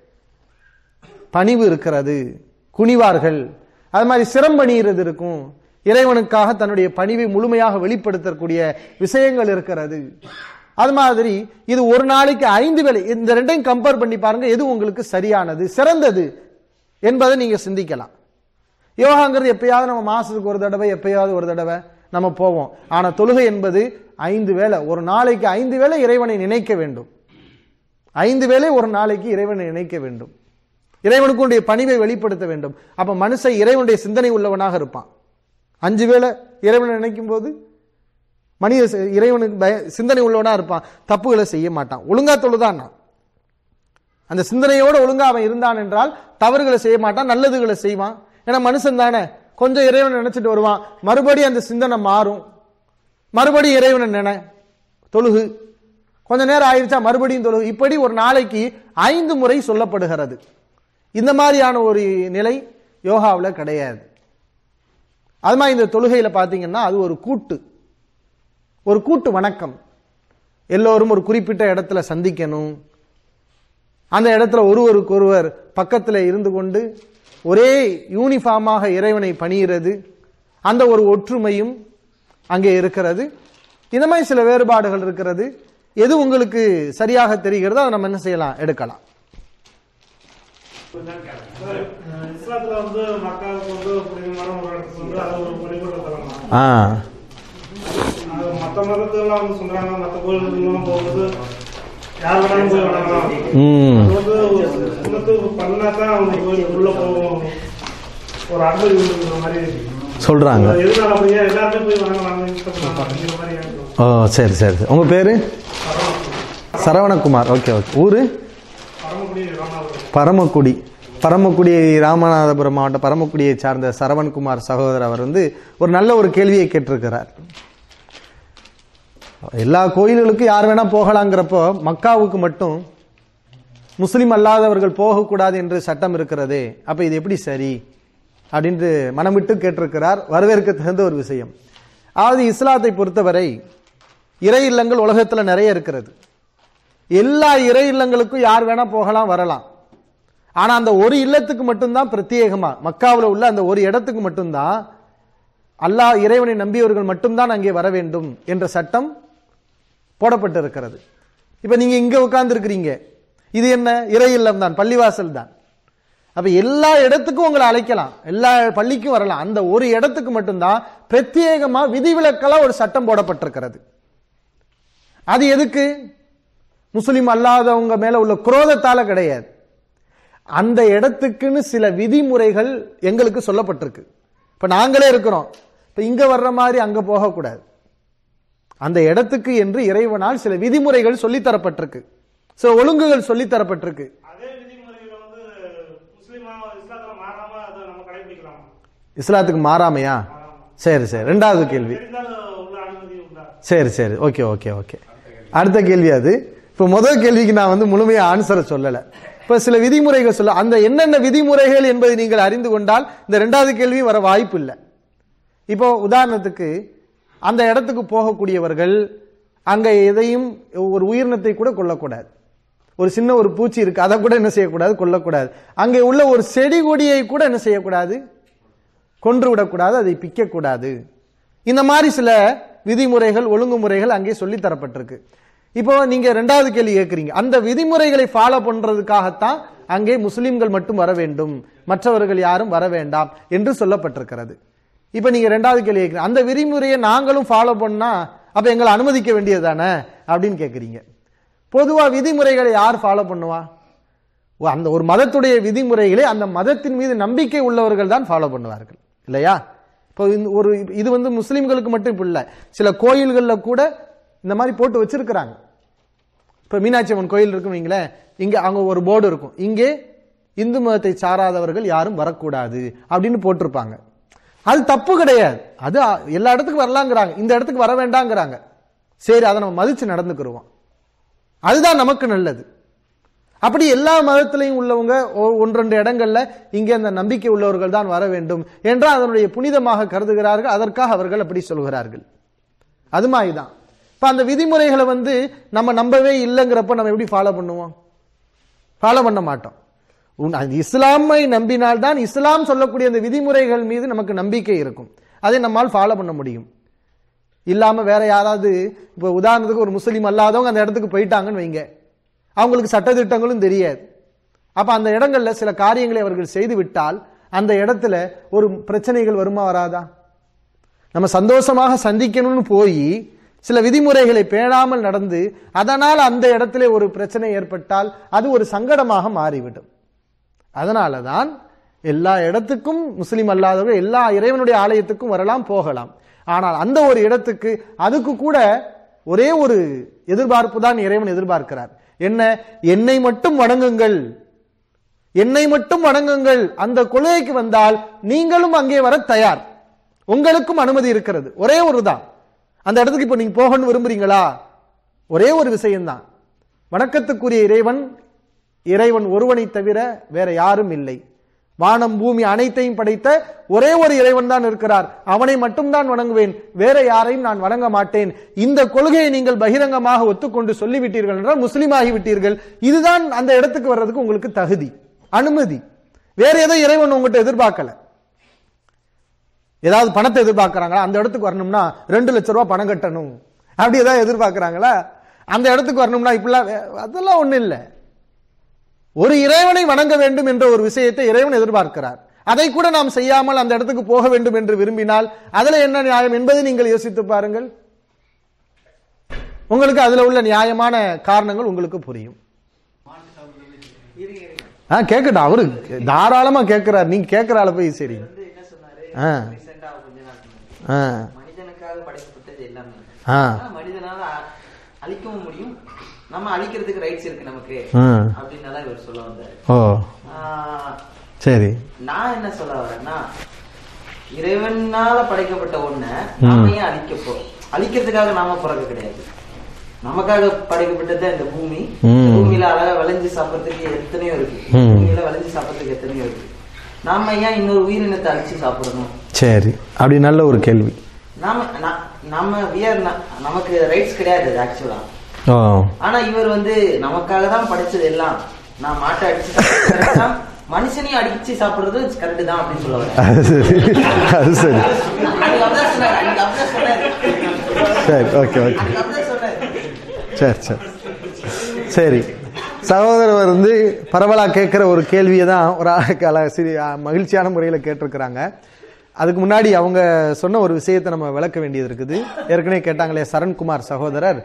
பணிவு இருக்கிறது, குனிவார்கள், அது மாதிரி சிரம்பணிகிறது இருக்கும். இறைவனுக்காக தன்னுடைய பணிவை முழுமையாக வெளிப்படுத்தக்கூடிய விஷயங்கள் இருக்கிறது. அது மாதிரி இது ஒரு நாளைக்கு 5 வேளை, இந்த ரெண்டையும் கம்பேர் பண்ணி பாருங்க, எது உங்களுக்கு சரியானது, சிறந்தது என்பதை நீங்க சிந்திக்கலாம். யோகாங்கிறது எப்பயாவது நம்ம மாசத்துக்கு ஒரு தடவை, எப்பயாவது ஒரு தடவை நம்ம போவோம். ஆனா தொழுகை என்பது 5 வேளை, ஒரு நாளைக்கு 5 வேளை இறைவனை நினைக்க வேண்டும். 5 வேளை ஒரு நாளைக்கு இறைவனை நினைக்க வேண்டும், இறைவனுக்குடைய பணிவை வெளிப்படுத்த வேண்டும். அப்ப மனுஷன் இறைவனுடைய சிந்தனை உள்ளவனாக இருப்பான். 5 வேளை இறைவனை நினைக்கும் போது மனித இறைவனுக்கு சிந்தனை உள்ளவனா இருப்பான், தப்புகளை செய்ய மாட்டான், ஒழுங்கா தொழுதான். அந்த சிந்தனையோட ஒழுங்கா அவன் இருந்தான் என்றால் தவறுகளை செய்ய மாட்டான், நல்லதுகளை செய்வான். ஏன்னா மனுஷன் தானே, கொஞ்சம் இறைவனை நினைச்சிட்டு வருவான், மறுபடியும் அந்த சிந்தனை மாறும், மறுபடியும் இறைவனை நினை, தொழுகு, கொஞ்ச நேரம் ஆயிடுச்சா மறுபடியும் தொழுகு. இப்படி ஒரு நாளைக்கு 5 முறை சொல்லப்படுகிறது. இந்த மாதிரியான ஒரு நிலை யோகாவில் கிடையாது. அது மாதிரி இந்த தொழுகையில பாத்தீங்கன்னா அது ஒரு கூட்டு வணக்கம். எல்லோரும் ஒரு குறிப்பிட்ட இடத்துல சந்திக்கணும், அந்த இடத்துல ஒருவருக்கு ஒருவர் பக்கத்தில் இருந்து கொண்டு ஒரே யூனிஃபார்மாக இறைவனை பணிகிறது, அந்த ஒரு ஒற்றுமையும் அங்கே இருக்கிறது. இந்த மாதிரி சில வேறுபாடுகள் இருக்கிறது. எது உங்களுக்கு சரியாக தெரிகிறதோ அதை நம்ம என்ன செய்யலாம், எடுக்கலாம். இஸ்லாத்துல மக்காவுக்கு மரம் அதை ஒரு வழிபட்டு தரலாம். மற்ற மதத்தெல்லாம் சொல்றாங்க, மற்ற கோயில்களும் போகும்போது யார் வேணாலும் போய் வணங்கலாம், பண்ணாதான் அவங்க கோயில் உள்ள போகும், ஒரு அனுமதி மாதிரி சொல்றாங்க. எதுனால அப்படியே எல்லாருமே போய் வணங்கலாம். ஓ சரி சரி. உங்க பேரு? சரவணகுமார். Okay okay. ஊரு? பரமக்குடி. பரமக்குடி ராமநாதபுரம் மாவட்டம் பரமக்குடியை சார்ந்த சரவணகுமார் சகோதரர் அவர் ஒரு நல்ல ஒரு கேள்வியை கேட்டிருக்கிறார். எல்லா கோயில்களுக்கும் யார் வேணா போகலாங்கிறப்போ மக்காவுக்கு மட்டும் முஸ்லிம் அல்லாதவர்கள் போகக்கூடாது என்று சட்டம் இருக்கிறதே, அப்ப இது எப்படி சரி அப்படின்ட்டு மனம் விட்டு கேட்டிருக்கிறார். வரவேற்க தகுந்த ஒரு விஷயம். அதாவது இஸ்லாத்தை பொறுத்தவரை இறை இல்லங்கள் உலகத்துல நிறைய இருக்கிறது. எல்லா இறை இல்லங்களுக்கும் யார் வேணா போகலாம் வரலாம். ஆனா அந்த ஒரு இல்லத்துக்கு மட்டும்தான் பிரத்யேகமா, மக்காவில் உள்ள அந்த ஒரு இடத்துக்கு மட்டும்தான் அல்லாஹ் இறைவனை நம்பியவர்கள் மட்டும்தான் அங்கே வர வேண்டும் என்ற சட்டம் போடப்பட்டிருக்கிறது. இப்ப நீங்க இங்க உட்கார்ந்து இருக்கிறீங்க, இது என்ன? இறை இல்லம் தான், பள்ளிவாசல் தான். அப்ப எல்லா இடத்துக்கும் உங்களை அழைக்கலாம், எல்லா பள்ளிக்கும் வரலாம். அந்த ஒரு இடத்துக்கு மட்டும்தான் பிரத்யேகமா விதிவிலக்கெல்லாம் ஒரு சட்டம் போடப்பட்டிருக்கிறது. அது எதுக்கு? முஸ்லிம் அல்லாதவங்க மேல உள்ள குரோதத்தால கிடையாது. அந்த இடத்துக்குன்னு சில விதிமுறைகள் எங்களுக்கு சொல்லப்பட்டிருக்கு. இப்ப நாங்களே இருக்கிறோம், இப்ப இங்க வர்ற மாதிரி அங்க போகக்கூடாது. அந்த இடத்துக்கு என்று இறைவனால் சில விதிமுறைகள் சொல்லித்தரப்பட்டிருக்கு, சில ஒழுங்குகள் சொல்லித்தரப்பட்டிருக்கு. இஸ்லாத்துக்கு மாறாமையா? சரி சரி, ரெண்டாவது கேள்வி. சரி சரி, ஓகே ஓகே ஓகே. அடுத்த கேள்வி அது. இப்ப முதல் கேள்விக்கு நான் முழுமையா ஆன்சரை சொல்லல. இப்ப சில விதிமுறைகள் சொல்ல, அந்த என்னென்ன விதிமுறைகள் என்பதை நீங்கள் அறிந்து கொண்டால் இந்த ரெண்டாவது கேள்வி வர வாய்ப்பு இல்லை. இப்போ உதாரணத்துக்கு அந்த இடத்துக்கு போகக்கூடியவர்கள் அங்க எதையும், ஒரு உயிரினத்தை கூட கொல்லக்கூடாது. ஒரு சின்ன ஒரு பூச்சி இருக்கு, அதை கூட என்ன செய்யக்கூடாது? கொல்லக்கூடாது. அங்கே உள்ள ஒரு செடி கொடியை கூட என்ன செய்யக்கூடாது? கொன்று விடக்கூடாது, அதை பிக்கக்கூடாது. இந்த மாதிரி சில விதிமுறைகள், ஒழுங்குமுறைகள் அங்கே சொல்லி தரப்பட்டிருக்கு. இப்போ நீங்க ரெண்டாவது கேள்வி கேட்கிறீங்க, அந்த விதிமுறைகளை ஃபாலோ பண்றதுக்காகத்தான் அங்கே முஸ்லிம்கள் மட்டும் வர வேண்டும், மற்றவர்கள் யாரும் வர வேண்டாம் என்று சொல்லப்பட்டிருக்கிறது. இப்ப நீங்க ரெண்டாவது கேள்வி கேட்கிறீங்க, அந்த விதிமுறையை நாங்களும் ஃபாலோ பண்ணா அப்ப எங்களை அனுமதிக்க வேண்டியதுதானே அப்படின்னு கேட்கிறீங்க. பொதுவா விதிமுறைகளை யார் ஃபாலோ பண்ணுவா? அந்த ஒரு மதத்துடைய விதிமுறைகளை அந்த மதத்தின் மீது நம்பிக்கை உள்ளவர்கள் தான் ஃபாலோ பண்ணுவார்கள், இல்லையா? இப்போ ஒரு இது முஸ்லிம்களுக்கு மட்டும் இப்ப இல்ல, சில கோயில்கள்ல கூட இந்த மாதிரி போட்டு வச்சிருக்கிறாங்க. இப்ப மீனாட்சி அம்மன் கோயில் இருக்கும் வைங்களேன், இங்க அங்க ஒரு போர்டு இருக்கும், இங்கே இந்து மதத்தை சாராதவர்கள் யாரும் வரக்கூடாது அப்படின்னு போட்டிருப்பாங்க. அது தப்பு கிடையாது, அது எல்லா இடத்துக்கும் வரலாங்கிறாங்க, இந்த இடத்துக்கு வர வேண்டாங்கிறாங்க. சரி, அதை நம்ம மதிச்சு நடந்துக்கிறோம், அதுதான் நமக்கு நல்லது. அப்படி எல்லா மதத்திலையும் உள்ளவங்க ஒன்று ரெண்டு இடங்கள்ல இங்கே அந்த நம்பிக்கை உள்ளவர்கள் தான் வர வேண்டும் என்றால் அதனுடைய புனிதமாக கருதுகிறார்கள், அதற்காக அவர்கள் அப்படி சொல்கிறார்கள். அது மாதிரிதான் இப்ப அந்த விதிமுறைகளை நம்ம நம்பவே இல்லைங்கிறப்ப நம்ம எப்படி ஃபாலோ பண்ணுவோம்? ஃபாலோ பண்ண மாட்டோம். இஸ்லாமை நம்பினால்தான் இஸ்லாம் சொல்லக்கூடிய அந்த விதிமுறைகள் மீது நமக்கு நம்பிக்கை இருக்கும், அதை நம்மால் ஃபாலோ பண்ண முடியும். இல்லாம வேற யாராவது, இப்ப உதாரணத்துக்கு ஒரு முஸ்லீம் அல்லாதவங்க அந்த இடத்துக்கு போயிட்டாங்கன்னு வைங்க, அவங்களுக்கு சட்டத்திட்டங்களும் தெரியாது. அப்ப அந்த இடங்கள்ல சில காரியங்களை அவர்கள் செய்து விட்டால் அந்த இடத்துல ஒரு பிரச்சனைகள் வருமா வராதா? நம்ம சந்தோஷமாக சந்திக்கணும்னு போய் சில விதிமுறைகளை பேணாமல் நடந்து அதனால் அந்த இடத்துல ஒரு பிரச்சனை ஏற்பட்டால் அது ஒரு சங்கடமாக மாறிவிடும். அதனாலதான் எல்லா இடத்துக்கும் முஸ்லிம் அல்லாதவர்கள் எல்லா இறைவனுடைய ஆலயத்துக்கும் வரலாம், போகலாம். ஆனால் அந்த ஒரு இடத்துக்கு அதுக்கு கூட ஒரே ஒரு எதிர்பார்ப்பு தான் இறைவன் எதிர்பார்க்கிறார். என்ன? என்னை மட்டும் வணங்குங்கள், என்னை மட்டும் வணங்குங்கள். அந்த கொள்கைக்கு வந்தால் நீங்களும் அங்கே வர தயார், உங்களுக்கும் அனுமதி இருக்கிறது. ஒரே ஒரு தான் அந்த இடத்துக்கு இப்ப நீங்க போகணும்னு விரும்புறீங்களா? ஒரே ஒரு விஷயம்தான், வணக்கத்துக்குரிய இறைவன் ஒருவனை தவிர வேற யாரும் இல்லை. வானம் பூமி அனைத்தையும் படைத்த ஒரே ஒரு இறைவன் தான் இருக்கிறார், அவனை மட்டும் தான் வணங்குவேன், வேற யாரையும் நான் வணங்க மாட்டேன். இந்த கொள்கையை நீங்கள் பகிரங்கமாக ஒத்துக்கொண்டு சொல்லிவிட்டீர்கள் என்றால் முஸ்லீம் ஆகிவிட்டீர்கள். இதுதான் அந்த இடத்துக்கு வர்றதுக்கு உங்களுக்கு தகுதி, அனுமதி. வேற ஏதோ இறைவன் உங்ககிட்ட எதிர்பார்க்கல. ஏதாவது பணத்தை எதிர்பார்க்கிறாங்களா? அந்த இடத்துக்கு வரணும்னா 2 லட்சம் ரூபாய் பணம் கட்டணும், அப்படி ஏதாவது எதிர்பார்க்கிறாங்களா? அந்த இடத்துக்கு வரணும்னா இப்பெல்லாம் அதெல்லாம் ஒண்ணு இல்லை. ஒரு இறைவனை வணங்க வேண்டும் என்ற ஒரு விஷயத்தை இறைவன் எதிர்பார்க்கிறார். அதை கூட நாம் செய்யாமல் அந்த இடத்துக்கு போக வேண்டும் என்று விரும்பினால் அதுல என்ன நியாயம் என்பதை நீங்கள் யோசித்து பாருங்கள். உங்களுக்கு அதுல உள்ள நியாயமான காரணங்கள் உங்களுக்கு புரியும். கேட்கட்டும், அவரு தாராளமா கேட்கிறார், நீங்க கேட்கிறால போய். சரி, மனிதனுக்காக படைக்கப்பட்டது எல்லாமே, மனிதனால அழிக்கவும் முடியும், நம்ம அழிக்கிறதுக்கு ரைட்ஸ் இருக்கு நமக்கு அப்படின்னு இவர் சொல்ல வந்தாரு. சரி, நான் என்ன சொல்ல வரேன்னா, இறைவனால படைக்கப்பட்ட ஒண்ண நாம ஏன் அழிக்கிறதுக்காக நாம பிறக்க கிடையாது. நமக்காக படைக்கப்பட்டது இந்த பூமி. பூமியில அழகா விளைஞ்சு சாப்பிடறதுக்கு எத்தனையோ இருக்கு, பூமியில விளைஞ்சு சாப்பிடறதுக்கு எத்தனையோ இருக்கு. நாம ஏன் இன்னொரு உயிரினத்தை அழிச்சு சாப்பிடணும்? சரி, அப்படி நல்ல ஒரு கேள்வி. நமக்கு ரைட்ஸ் கிடையாது ஆக்சுவலா. ஆனா இவர் நமக்காக தான் படைச்சது எல்லாம், நான் மாட்டை அடிச்சு மனுஷனையும் அடிச்சு சாப்பிடுறது கரெக்ட் தான் அப்படின்னு சொல்லுவாங்க. சரி, ஓகே ஓகே, சரி சரி சரி. சகோதரர் வந்து பரவலா கேட்கிற ஒரு கேள்வியை தான் ஒரு மகிழ்ச்சியான முறையில் கேட்டிருக்கிறாங்க. அதுக்கு முன்னாடி அவங்க சொன்ன ஒரு விஷயத்தை நம்ம விளக்க வேண்டியது இருக்குது. ஏற்கனவே கேட்டாங்களே சரண்குமார் சகோதரர்,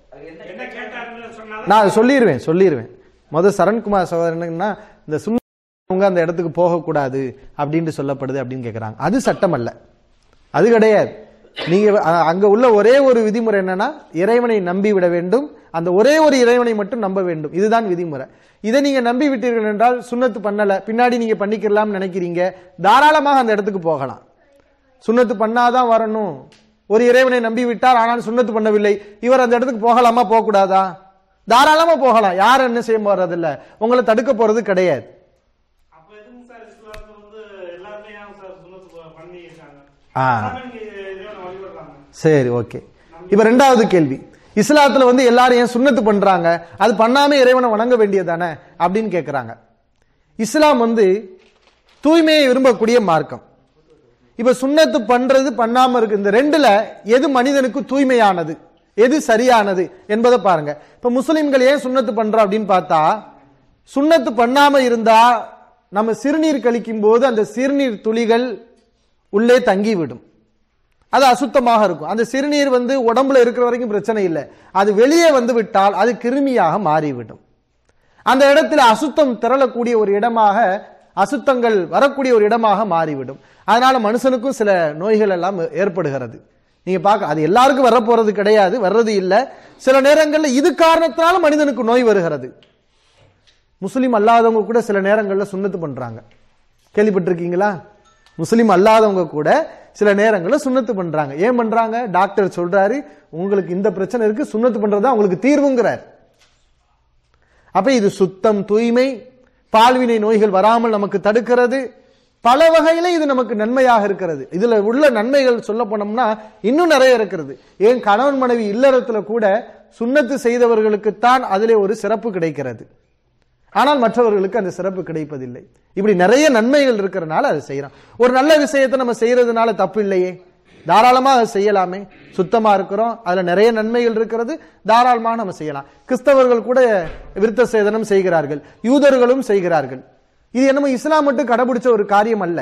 நான் சொல்லிடுவேன். முதல் சரண்குமார் சகோதரர் என்னன்னா, இந்த சுண்ணங்க அந்த இடத்துக்கு போகக்கூடாது அப்படின்ட்டு சொல்லப்படுது அப்படின்னு கேட்குறாங்க. அது சட்டம் அல்ல, அது கிடையாது. நீங்க அங்க உள்ள ஒரே ஒரு விதிமுறை என்னன்னா, இறைவனை நம்பி விட வேண்டும், அந்த ஒரே ஒரு இறைவனை மட்டும் நம்ப வேண்டும், இதுதான் விதிமுறை. இதை நீங்க நம்பி விட்டீர்கள் என்றால் சுன்னத்து பண்ணல, பின்னாடி நீங்க பண்ணிக்கலாம் நினைக்கிறீங்க, தாராளமாக அந்த இடத்துக்கு போகலாம். சுன்னத்து பண்ணாதான் வரணும், ஒரு இறைவனை நம்பி விட்டார் ஆனால் சுன்னத்து பண்ணவில்லை, இவர் அந்த இடத்துக்கு போகலாமா போகக்கூடாதா? தாராளமா போகலாம், யாரும் என்ன செய்ய போறதில்ல, உங்களை தடுக்க போறது கிடையாது. சரி, ஓகே. இப்ப ரெண்டாவது கேள்வி, இஸ்லாத்துல வந்து எல்லாரும் ஏன் சுன்னத்து பண்றாங்க, அது பண்ணாம இறைவனை வணங்க வேண்டியதானே அப்படின்னு கேட்கிறாங்க. இஸ்லாம் வந்து தூய்மையை விரும்பக்கூடிய மார்க்கம். இப்ப சுன்னத்து பண்றது பண்ணாம இருக்கு, இந்த ரெண்டுல எது மனிதனுக்கு தூய்மையானது, எது சரியானது என்பதை பாருங்க. இப்ப முஸ்லிம்கள் ஏன் சுன்னத்து பண்றோம் அப்படின்னு பார்த்தா, சுன்னத்து பண்ணாம இருந்தா நம்ம சிறுநீர் கழிக்கும் போது அந்த சிறுநீர் துளிகள் உள்ளே தங்கிவிடும், அது அசுத்தமாக இருக்கும். அந்த சிறுநீர் வந்து உடம்புல இருக்கிற வரைக்கும் பிரச்சனை இல்லை, அது வெளியே வந்து விட்டால் அது கிருமியாக மாறிவிடும். அந்த இடத்துல அசுத்தம் திரளக்கூடிய ஒரு இடமாக, அசுத்தங்கள் வரக்கூடிய ஒரு இடமாக மாறிவிடும். அதனால மனுஷனுக்கும் சில நோய்கள் எல்லாம் ஏற்படுகிறது. நீங்க பார்க்க, அது எல்லாருக்கும் வர போறது கிடையாது, வர்றது இல்லை. சில நேரங்கள்ல இது காரணத்தினால மனிதனுக்கு நோய் வருகிறது. முஸ்லிம் அல்லாதவங்க கூட சில நேரங்கள்ல சுன்னத்து பண்றாங்க, கேள்விப்பட்டிருக்கீங்களா? முஸ்லிம் அல்லாதவங்க கூட சில நேரங்களில் சுன்னத்து பண்றாங்க. ஏன் பண்றாங்க? டாக்டர் சொல்றாரு, உங்களுக்கு இந்த பிரச்சனை இருக்கு, சுன்னத்து பண்றதா உங்களுக்கு தீர்வுங்கிறார். அப்ப இது சுத்தம், தூய்மை, பால்வினை நோய்கள் வராமல் நமக்கு தடுக்கிறது. பல வகையில இது நமக்கு நன்மையாக இருக்கிறது. இதுல உள்ள நன்மைகள் சொல்ல போனோம்னா இன்னும் நிறைய இருக்கிறது. ஏன் கணவன் மனைவி இல்லறத்துல கூட சுன்னத்து செய்தவர்களுக்குத்தான் அதிலே ஒரு சிறப்பு கிடைக்கிறது, ஆனால் மற்றவர்களுக்கு அந்த சிறப்பு கிடைப்பதில்லை. இப்படி நிறைய நன்மைகள் இருக்கிறதுனால அதை செய்யறோம். ஒரு நல்ல விஷயத்தை நம்ம செய்யறதுனால தப்பு இல்லையே, தாராளமா அதை செய்யலாமே. சுத்தமா இருக்கிறோம், அதுல நிறைய நன்மைகள் இருக்கிறது, தாராளமாக நம்ம செய்யலாம். கிறிஸ்தவர்கள் கூட விருத்த சேதனம் செய்கிறார்கள், யூதர்களும் செய்கிறார்கள். இது என்னமோ இஸ்லாம் மட்டும் கடைபிடிச்ச ஒரு காரியம் அல்ல,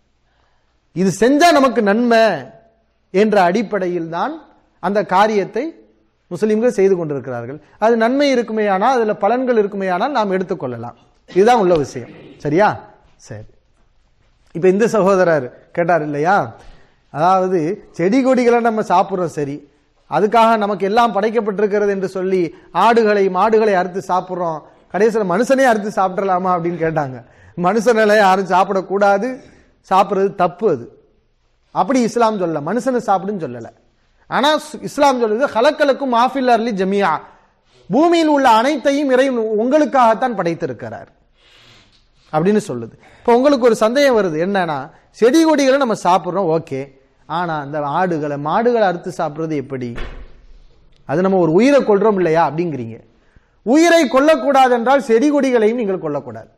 இது செஞ்சா நமக்கு நன்மை என்ற அடிப்படையில் தான் அந்த காரியத்தை முஸ்லிம்கள் செய்து கொண்டிருக்கிறார்கள். அது நன்மை இருக்குமே ஆனால், அதுல பலன்கள் இருக்குமே ஆனால் நாம் எடுத்துக்கொள்ளலாம். இதுதான் உள்ள விஷயம். சரியா? சரி. இப்ப இந்த சகோதரர் கேட்டார் இல்லையா, அதாவது செடி கொடிகளை நம்ம சாப்பிட்றோம், சரி, அதுக்காக நமக்கு எல்லாம் படைக்கப்பட்டிருக்கிறது என்று சொல்லி ஆடுகளை மாடுகளை அறுத்து சாப்பிட்றோம், கடைசியில் மனுஷனே அறுத்து சாப்பிடலாமா அப்படின்னு கேட்டாங்க. மனுஷனை யாரும் சாப்பிடக்கூடாது, சாப்பிட்றது தப்பு. அது அப்படி இஸ்லாம் சொல்லல, மனுஷனை சாப்பிடுன்னு சொல்லல. ஆனா இஸ்லாம் சொல்லுது, ஹலக்கலுக்கும் மாஃபில் அர்லி ஜமியா, பூமியில் உள்ள அனைத்தையும் இறைவன் உங்களுக்காகத்தான் படைத்திருக்கிறார் அப்படின்னு சொல்லுது. இப்ப உங்களுக்கு ஒரு சந்தேகம் வருது, என்னன்னா செடி கொடிகளை நம்ம சாப்பிட்றோம், ஓகே, ஆனா அந்த ஆடுகளை மாடுகளை அறுத்து சாப்பிடுறது எப்படி? அது நம்ம ஒரு உயிரை கொல்றோம் இல்லையா அப்படிங்கிறீங்க. உயிரை கொல்லக்கூடாது என்றால் செடி கொடிகளையும் நீங்கள் கொல்லக்கூடாது.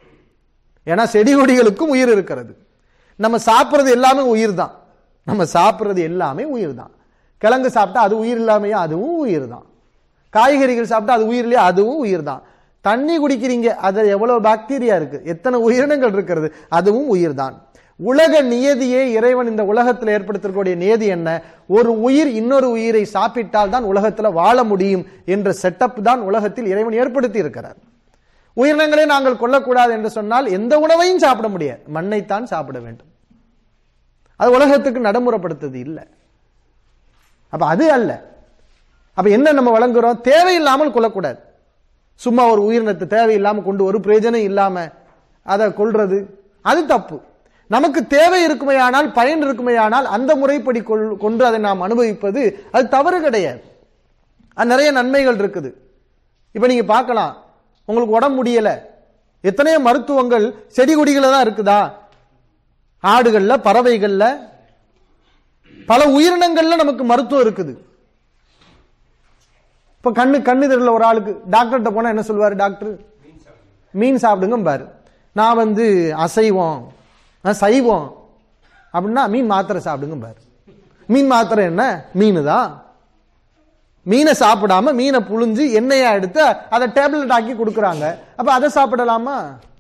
ஏன்னா செடி கொடிகளுக்கும் உயிர் இருக்கிறது. நம்ம சாப்பிட்றது எல்லாமே உயிர் தான், நம்ம சாப்பிட்றது எல்லாமே உயிர் தான். கிழங்கு சாப்பிட்டா அது உயிர் இல்லாமையா, அதுவும் உயிர் தான். காய்கறிகள் சாப்பிட்டா அது உயிர் இல்லையா, அதுவும் உயிர் தான். தண்ணி குடிக்கிறீங்க, அதுல எவ்வளவு பாக்டீரியா இருக்கு, எத்தனை உயிரினங்கள் இருக்கிறது, அதுவும் உயிர் தான். உலக நியதியே இறைவன் இந்த உலகத்தில் ஏற்படுத்தக்கூடிய நியதி என்ன? ஒரு உயிர் இன்னொரு உயிரை சாப்பிட்டால் தான் உலகத்துல வாழ முடியும் என்ற செட்டப் தான் உலகத்தில் இறைவன் ஏற்படுத்தி இருக்கிறார். உயிரினங்களை நாங்கள் கொல்லக்கூடாது என்று சொன்னால் எந்த உணவையும் சாப்பிட முடியாது, மண்ணைத்தான் சாப்பிட வேண்டும். அது உலகத்துக்கு நடைமுறைப்படுத்துறது இல்லை. அப்ப அது அல்ல. அப்ப என்ன நம்ம வழங்குறோம்? தேவையில்லாமல் கொல்லக்கூடாது. சும்மா ஒரு உயிரினத்தை தேவையில்லாமல் கொண்டு ஒரு பிரயோஜனம் இல்லாம அதை கொல்றது, அது தப்பு. நமக்கு தேவை இருக்குமையானால், பயன் இருக்குமையானால் அந்த முறைப்படி கொண்டு அதை நாம் அனுபவிப்பது அது தவறு கிடையாது. அது நிறைய நன்மைகள் இருக்குது. இப்ப நீங்க பார்க்கலாம், உங்களுக்கு உடம்பு முடியல, எத்தனையோ மருத்துவங்கள் செடி கொடிகள தான் இருக்குதா, ஆடுகள்ல, பறவைகள்ல, பல உயிரினங்கள்ல நமக்கு மருத்துவம் இருக்குது. இப்ப கண்ணு தெரியல ஒரு ஆளுக்கு, டாக்டர்கிட்ட போனா என்ன சொல்வாரு டாக்டர்? மீன் சாப்பிடுங்க பாரு. நான் வந்து அசைவம், சைவம் அப்படின்னா மீன் மாத்திரை சாப்பிடுங்க பாரு. மீன் மாத்திரம் என்ன? மீன் தான். மீனை சாப்பிடாம மீனை புழிஞ்சு எண்ணெயா எடுத்து அதை டேப்லெட் ஆக்கி கொடுக்குறாங்க. அப்ப அதை சாப்பிடலாமா?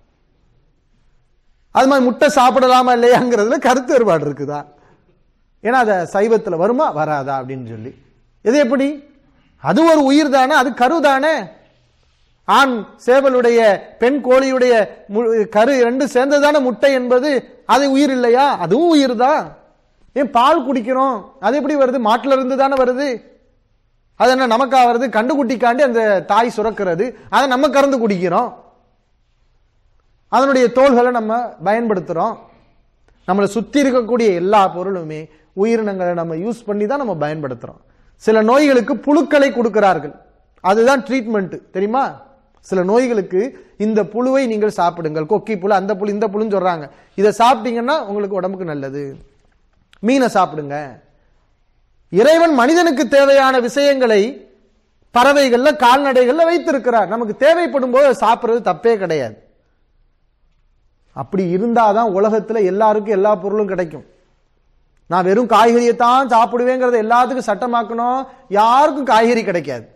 அது மாதிரி முட்டை சாப்பிடலாமா இல்லையாங்கிறதுல கருத்து வேறுபாடு இருக்குதா? ஏன்னா அதை சைவத்தில் வருமா வராதா அப்படின்னு சொல்லி. இது எப்படி? அது ஒரு உயிர் தானே, அது கரு தானே. ஆண் சேவலுடைய பெண் கோழியுடைய கரு ரெண்டு சேர்ந்ததான முட்டை என்பது அது உயிர் இல்லையா? அதுவும் உயிர் தான். ஏன் பால் குடிக்கிறோம், அது எப்படி வருது? மாட்டுல இருந்து தானே வருது. அது என்ன நமக்கா வருது? கண்டுகுட்டிக்காண்டி அந்த தாய் சுரக்கிறது, அதை நம்ம கறந்து குடிக்கிறோம். அதனுடைய தோள்களை நம்ம பயன்படுத்துறோம். நம்மளை சுத்தி இருக்கக்கூடிய எல்லா பொருளுமே உயிரினங்களை நம்ம யூஸ் பண்ணி தான் நம்ம பயன்படுத்துறோம். சில நோய்களுக்கு புழுக்களை கொடுக்கிறார்கள், அதுதான் ட்ரீட்மெண்ட் தெரியுமா? சில நோய்களுக்கு இந்த புழுவை நீங்கள் சாப்பிடுங்கள், கொக்கி புழு, அந்த புழு, இந்த புழுன்னு சொல்றாங்க. இதை சாப்பிட்டீங்கன்னா உங்களுக்கு உடம்புக்கு நல்லது. மீனை சாப்பிடுங்க. இறைவன் மனிதனுக்கு தேவையான விஷயங்களை பறவைகள்ல கால்நடைகள்ல வைத்திருக்கிறார். நமக்கு தேவைப்படும் போது சாப்பிடுறது தப்பே கிடையாது. அப்படி இருந்தாதான் உலகத்துல எல்லாருக்கும் எல்லா பொருளும் கிடைக்கும். நான் வெறும் காய்கறியை தான் சாப்பிடுவேங்கிறத எல்லாத்துக்கும் சட்டமாக்கணும், யாருக்கும் காய்கறி கிடைக்காது.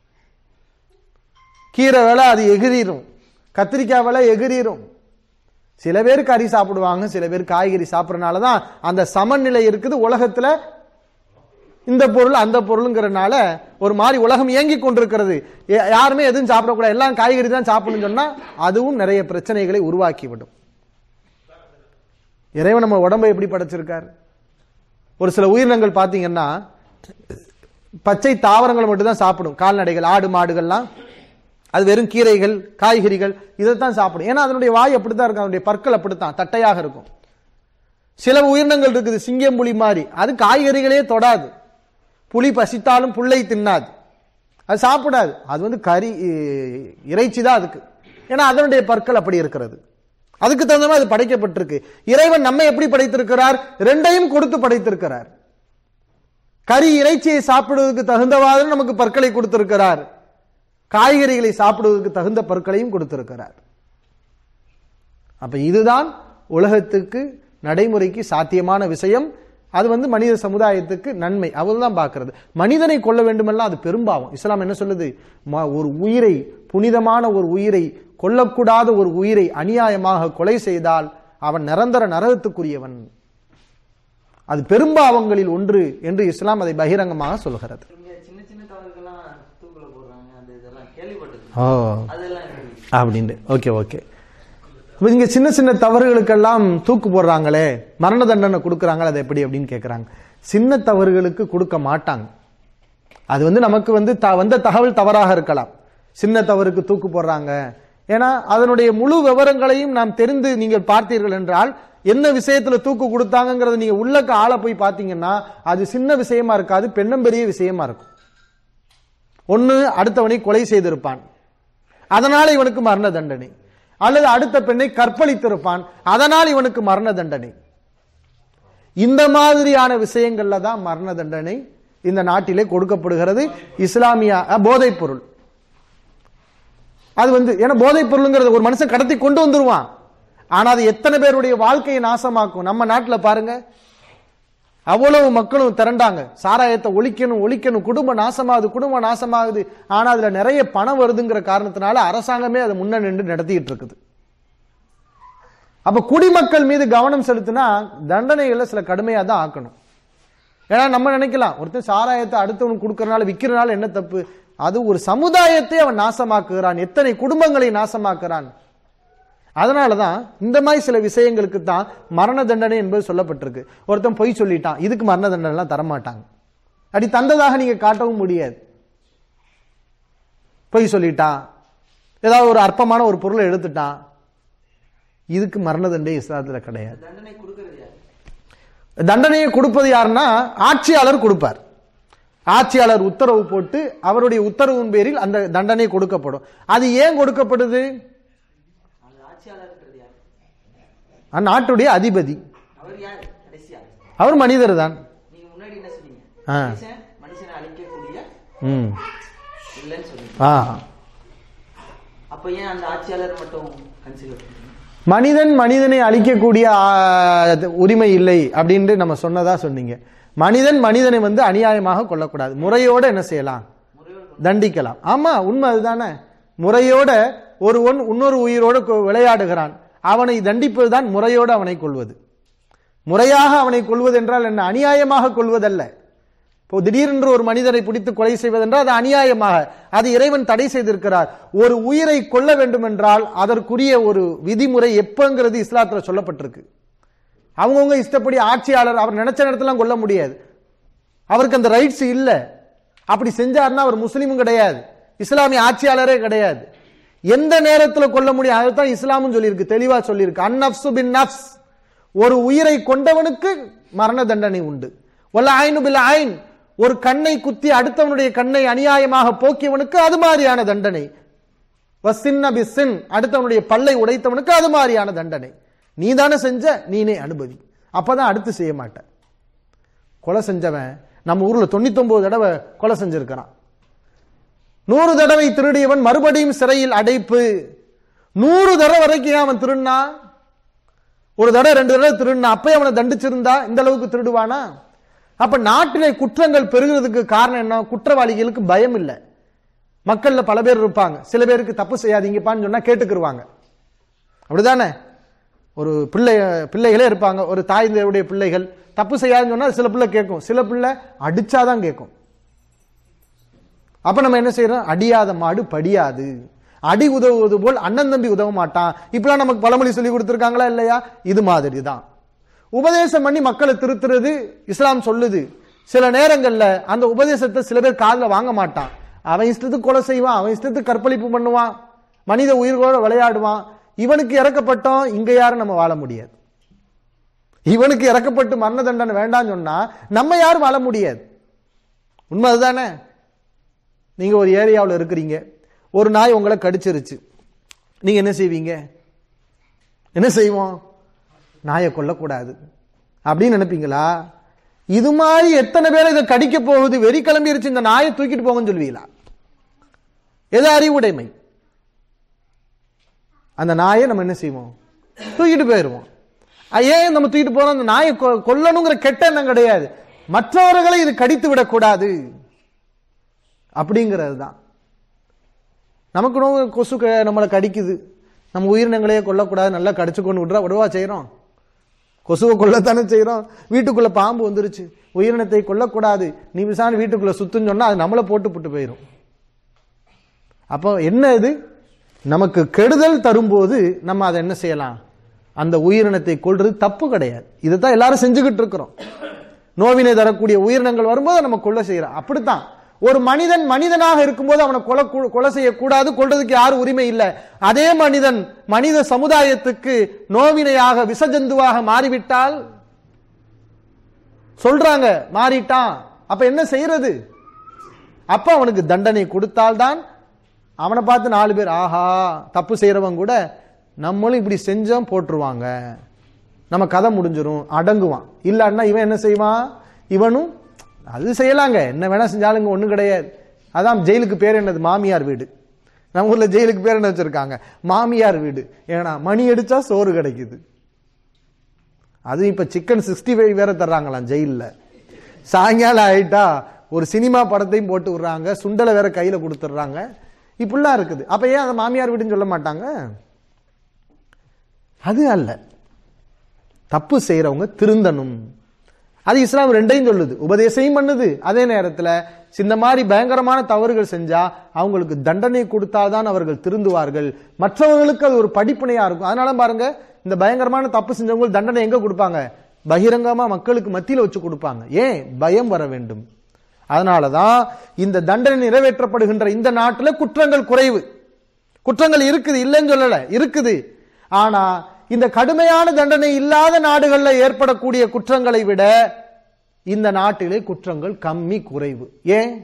கீரை வேலை அது எகிரிரும், கத்திரிக்காய் வேலை எகிரிரும். சில பேர் கறி சாப்பிடுவாங்க, சில பேர் காய்கறி சாப்பிடறதுனாலதான் அந்த சமநிலை இருக்குது உலகத்துல. இந்த பொருள் அந்த பொருளுங்கிறதுனால ஒரு மாதிரி உலகம் இயங்கி கொண்டிருக்கிறது. யாருமே எதுவும் சாப்பிடக்கூடாது, எல்லாம் காய்கறி தான் சாப்பிடணும்னு சொன்னா அதுவும் நிறைய பிரச்சனைகளை உருவாக்கிவிடும். இறைவன் நம்ம உடம்பை எப்படி படைச்சிருக்காரு? ஒரு சில உயிரினங்கள் பாத்தீங்கன்னா பச்சை தாவரங்கள் மட்டும்தான் சாப்பிடும். கால்நடைகள், ஆடு மாடுகள்லாம் அது வெறும் கீரைகள் காய்கறிகள் இதைத்தான் சாப்பிடும். ஏன்னா அதனுடைய வாய் அப்படித்தான் இருக்கும், அதனுடைய பற்கள் அப்படித்தான் தட்டையாக இருக்கும். சில உயிரினங்கள் இருக்குது சிங்கம் புலி மாதிரி, அது காய்கறிகளே தொடாது. புலி பசித்தாலும் புல்லை தின்னாது, அது சாப்பிடாது. அது கறி இறைச்சி தான் அதுக்கு. ஏன்னா அதனுடைய பற்கள் அப்படி இருக்கிறது, அதுக்கு தகுந்த மாதிரி அது படைக்கப்பட்டிருக்கு. இறைவன் நம்மை எப்படி படைத்திருக்கிறார்? ரெண்டையும் கொடுத்து படைத்திருக்கிறார். கறி இறைச்சியை சாப்பிடுவதற்கு தகுந்தவாறு நமக்கு பற்களை கொடுத்திருக்கிறார், காய்கறிகளை சாப்பிடுவதற்கு தகுந்த பற்களையும் கொடுத்திருக்கிறார். அப்ப இதுதான் உலகத்துக்கு நடைமுறைக்கு சாத்தியமான விஷயம். அது மனித சமுதாயத்துக்கு நன்மை, அவள்தான் பார்க்கிறது. மனிதனை கொல்ல வேண்டுமெல்லாம் அது பெரும்பாவம். இஸ்லாம் என்ன சொல்லுது? ஒரு உயிரை, புனிதமான ஒரு உயிரை, கொல்லக்கூடாத ஒரு உயிரை அநியாயமாக கொலை செய்தால் அவன் நிரந்தர நரகத்துக்குரியவன். அது பெரும்பாவங்களில் ஒன்று என்று இஸ்லாம் அதை பகிரங்கமாக சொல்கிறது. அப்படின்னு ஓகே ஓகே. இங்க சின்ன சின்ன தவறுகளுக்கெல்லாம் தூக்கு போடுறாங்களே, மரண தண்டனை கொடுக்கறாங்களே, அது எப்படி அப்படின்னு கேட்கிறாங்க. சின்ன தவறுகளுக்கு கொடுக்க மாட்டாங்க. அது நமக்கு வந்த தகவல் தவறாக இருக்கலாம். சின்ன தவறுக்கு தூக்கு போடுறாங்க. ஏன்னா அதனுடைய முழு விவரங்களையும் நாம் தெரிந்து நீங்கள் பார்த்தீர்கள் என்றால் என்ன விஷயத்துல தூக்கு கொடுத்தாங்கிறத நீங்க உள்ளக்க ஆள போய் பார்த்தீங்கன்னா அது சின்ன விஷயமா இருக்காது, பெண்ணம்பெரிய விஷயமா இருக்கும். ஒன்னு அடுத்தவனை கொலை செய்திருப்பான், அதனால இவனுக்கு மரண தண்டனை, அல்லது அடுத்த பெண்ணை கற்பழித்திருப்பான், அதனால் இவனுக்கு மரண தண்டனை. இந்த மாதிரியான விஷயங்கள்ல தான் மரண தண்டனை இந்த நாட்டிலே கொடுக்கப்படுகிறது. இஸ்லாமிய போதைப் பொருள் அது ஏன்னா போதைப் பொருளுங்கிறது ஒரு மனுஷன் கடத்தி கொண்டு வந்துருவான், ஆனா அது எத்தனை பேருடைய வாழ்க்கையை நாசமாக்கும். நம்ம நாட்டில் பாருங்க, அவ்வளவு மக்களும் திரண்டாங்க, சாராயத்தை ஒழிக்கணும் ஒழிக்கணும், குடும்ப நாசமாகுது. ஆனா அதுல நிறைய பணம் வருதுங்கிற காரணத்தினால அரசாங்கமே அதை முன்ன நின்று நடத்திட்டு இருக்குது. அப்ப குடிமக்கள் மீது கவனம் செலுத்தினா தண்டனைகளை சில கடுமையா தான் ஆக்கணும். ஏன்னா நம்ம நினைக்கலாம் ஒருத்தன் சாராயத்தை அடுத்தவனுக்கு கொடுக்கறனால விற்கிறனால என்ன தப்பு? அது ஒரு சமுதாயத்தை அவன் நாசமாக்குகிறான், எத்தனை குடும்பங்களை நாசமாக்குறான். அதனாலதான் இந்த மாதிரி சில விஷயங்களுக்கு தான் மரண தண்டனை என்பது சொல்லப்பட்டிருக்கு. ஒருத்தன் பொய் சொல்லிட்டான், இதுக்கு மரண தண்டனை எல்லாம் தரமாட்டாங்க. அப்படி தந்ததாக நீங்க காட்டவும் முடியாது. பொய் சொல்லிட்டான், ஏதாவது ஒரு அற்பமான ஒரு பொருளை எடுத்துட்டான், இதுக்கு மரண தண்டனை இஸ்லாத்துல கிடையாது. தண்டனையை கொடுப்பது யாருன்னா ஆட்சியாளர் கொடுப்பார். ஆட்சியாளர் உத்தரவு போட்டு அவருடைய உத்தரவின் பேரில் அந்த தண்டனை கொடுக்கப்படும். அது ஏன் கொடுக்கப்படுது? நாட்டுடைய அதிபதி, அவர் மனிதர் தான். மனிதனை அழிக்கக்கூடிய உரிமை இல்லை அப்படின்னு நம்ம சொன்னதா சொன்னீங்க. மனிதன் மனிதனை அநியாயமாக கொல்லக்கூடாது. முறையோட என்ன செய்யலாம்? தண்டிக்கலாம். ஆமா, உண்மை அதுதானே. முறையோட ஒருவன் இன்னொரு உயிரோடு விளையாடுகிறான், அவனை தண்டிப்பதுதான் முறையோடு அவனை கொள்வது. முறையாக அவனை கொள்வது என்றால் என்ன? அநியாயமாக கொள்வதல்ல. இப்போ திடீரென்று ஒரு மனிதரை பிடித்து கொலை செய்வதென்றால் அது அநியாயமாக, அது இறைவன் தடை செய்திருக்கிறார். ஒரு உயிரை கொல்ல வேண்டும் என்றால் அதற்குரிய ஒரு விதிமுறை எப்பங்கிறது இஸ்லாத்துல சொல்லப்பட்டிருக்கு. அவங்கவுங்க இஷ்டப்படி ஆட்சியாளர் அவர் நினைச்ச நேரத்துல கொல்ல முடியாது, அவருக்கு அந்த ரைட்ஸ் இல்ல. அப்படி செஞ்சாருன்னா அவர் முஸ்லீமும் கிடையாது, இஸ்லாமிய ஆட்சியாளரே கிடையாது. எந்த நேரத்தில் கொல்ல முடியும் அதுதான் இஸ்லாமும் சொல்லியிருக்கு, தெளிவா சொல்லியிருக்கு. அந்நஃப்சு பின் நஃப்ஸ், ஒரு உயிரை கொண்டவனுக்கு மரண தண்டனை உண்டு. வல்ல ஐனு பில் ஐன், ஒரு கண்ணை குத்தி அடுத்தவனுடைய கண்ணை அநியாயமாக போக்கியவனுக்கு அது மாதிரியான தண்டனை. வசின்ன பிசின், அடுத்தவனுடைய பல்லை உடைத்தவனுக்கு அது மாதிரியான தண்டனை. நீ தானே செஞ்ச, நீனே அனுபவி, அப்பதான் அடுத்து செய்ய மாட்ட. கொலை செஞ்சவன் நம்ம ஊர்ல 99 தடவை கொலை செஞ்சிருக்கிறான். 100 தடவை திருடியவன் மறுபடியும் சிறையில் அடைப்பு. 100 தடவை வரைக்கும் அவன் திருடினா, ஒரு தடவை 2 தடவை திருடினா அப்பயே அவனை தண்டிச்சிருந்தா இந்த அளவுக்கு திருடுவானா? அப்ப நாட்டிலே குற்றங்கள் பெருகிறதுக்கு காரணம் என்ன? குற்றவாளிகளுக்கு பயம் இல்லை. மக்கள்ல பல பேர் இருப்பாங்க, சில பேருக்கு தப்பு செய்யாதீங்கப்பான்னு சொன்னா கேட்டுக்குருவாங்க, அப்படிதானே? ஒரு பிள்ளைகளே இருப்பாங்க, ஒரு தாயுடைய பிள்ளைகள் தப்பு செய்யாதுன்னு சொன்னா சில பிள்ளை கேட்கும், சில பிள்ளை அடிச்சாதான் கேட்கும். அப்ப நம்ம என்ன செய்யறோம்? அடியாத மாடு படியாது, அடி உதவுவது போல் அண்ணன் தம்பி உதவ மாட்டான். இப்பெல்லாம் நமக்கு பழமொழி சொல்லி கொடுத்திருக்காங்களா இல்லையா? இது மாதிரி தான் உபதேசம் பண்ணி மக்களை திருத்துறது இஸ்லாம் சொல்லுது. சில நேரங்கள்ல அந்த உபதேசத்தை சில பேர் காதுல வாங்க மாட்டான், அவன் இஷ்டத்துக்கு கொலை செய்வான், அவன் இஷ்டத்துக்கு கற்பழிப்பு பண்ணுவான், மனித உயிர்களோட விளையாடுவான். இவனுக்கு இறக்கப்பட்டோம், இங்க யாரும் நம்ம வாழ முடியாது. இவனுக்கு இறக்கப்பட்டு மரண தண்டனை வேண்டாம்னு சொன்னா நம்ம யாரும் வாழ முடியாது. உண்மை அதுதானே? நீங்க ஒரு ஏரியாவில் இருக்கிறீங்க, ஒரு நாய் உங்களை கடிச்சிருச்சு, நீங்க என்ன செய்வீங்க? என்ன செய்வோம்? நாயை கொல்லக்கூடாது அப்படின்னு நினைப்பீங்களா? இது மாதிரி எத்தனை பேரை இதை கடிக்க போகுது, வெறி கிளம்பிருச்சு, இந்த நாயை தூக்கிட்டு போங்கன்னு சொல்லுவீங்களா? எது அறிவுடைமை? அந்த நாயை நம்ம என்ன செய்வோம்? தூக்கிட்டு போயிடுவோம். ஏன் நம்ம தூக்கிட்டு போறோம்? அந்த நாயை கொல்லணுங்கிற கெட்ட எண்ணம் கிடையாது, மற்றவர்களை இது கடித்து விடக்கூடாது அப்படிங்கிறது தான். நமக்கு கொசு நம்மளை கடிக்குது, நம்ம உயிரினங்களையே கொல்லக்கூடாது, நல்லா கடிச்சு கொண்டு விடுவா செய்யறோம்? கொசுவை கொல்லத்தானே செய்யறோம். வீட்டுக்குள்ள பாம்பு வந்துருச்சு, உயிரினத்தை கொல்லக்கூடாது, நீ விசாரணை வீட்டுக்குள்ள சுத்துன்னு சொன்னா அது நம்மளை போட்டு போயிடும். அப்போ என்ன இது? நமக்கு கெடுதல் தரும்போது நம்ம அதை என்ன செய்யலாம்? அந்த உயிரினத்தை கொல்றது தப்பு கிடையாது. இதைத்தான் எல்லாரும் செஞ்சுக்கிட்டு இருக்கிறோம். நோவினை தரக்கூடிய உயிரினங்கள் வரும்போது நம்ம கொலை செய்யறோம். அப்படித்தான் ஒரு மனிதன் மனிதனாக இருக்கும்போது அவனை கொலை செய்யக்கூடாது, கொல்றதுக்கு யாரும் உரிமை இல்லை. அதே மனிதன் மனித சமுதாயத்துக்கு நோவினையாக விஷஜந்துவாக மாறிவிட்டால் சொல்றாங்க மாறிட்டான், அப்ப என்ன செய்யறது? அப்ப அவனுக்கு தண்டனை கொடுத்தால்தான் அவனை பார்த்து 4 பேர் ஆஹா தப்பு செய்யறவன் கூட நம்மளும் இப்படி செஞ்சோம் போட்டுருவாங்க, நம்ம கதை முடிஞ்சிரும், அடங்குவான். இல்லாட்டினா இவன் என்ன செய்வான்? இவனும் அது செய்யலாங்க, என்ன வேணா செஞ்சாலுங்க, ஒண்ணும் கிடையாது. அதான் ஜெயிலுக்கு பேர் என்னது? மாமியார் வீடு. நம்ம ஊர்ல ஜெயிலுக்கு பேர் என்ன வச்சிருக்காங்க? மாமியார் வீடு. ஏன்னா மணி அடிச்சா சோறு கிடைக்குது. அது இப்ப சிக்கன் 65 வேற தர்றாங்களாம் ஜெயில. சாயங்காலம் ஆயிட்டா ஒரு சினிமா படத்தையும் போட்டு விடுறாங்க, சுண்டலை வேற கையில கொடுத்துடுறாங்க, இப்படிலாம் இருக்குது. அப்ப ஏன் அதை மாமியார் வீடுன்னு சொல்ல மாட்டாங்க? அது அல்ல, தப்பு செய்யறவங்க திருந்தணும். அது இஸ்லாம் 2ஐயும் சொல்லுது, உபதேசையும் பண்ணுது. அதே நேரத்தில் இந்த மாதிரி பயங்கரமான தவறுகள் செஞ்சா அவங்களுக்கு தண்டனை கொடுத்தாதான் அவர்கள் திருந்துவார்கள், மற்றவர்களுக்கு அது ஒரு படிப்பினையா இருக்கும். அதனால பாருங்க, இந்த பயங்கரமான தப்பு செஞ்சவங்களுக்கு தண்டனை எங்க கொடுப்பாங்க? பகிரங்கமா மக்களுக்கு மத்தியில வச்சு கொடுப்பாங்க. ஏன்? பயம் வர வேண்டும். அதனாலதான் இந்த தண்டனை நிறைவேற்றப்படுகின்ற இந்த நாட்டில் குற்றங்கள் குறைவு. குற்றங்கள் இருக்குது, இல்லைன்னு சொல்லல, இருக்குது. ஆனா இந்த கடுமையான தண்டனை இல்லாத நாடுகளில் ஏற்படக்கூடிய குற்றங்களை விட இந்த நாட்டிலே குற்றங்கள் கம்மி, குறைவு. ஏன்?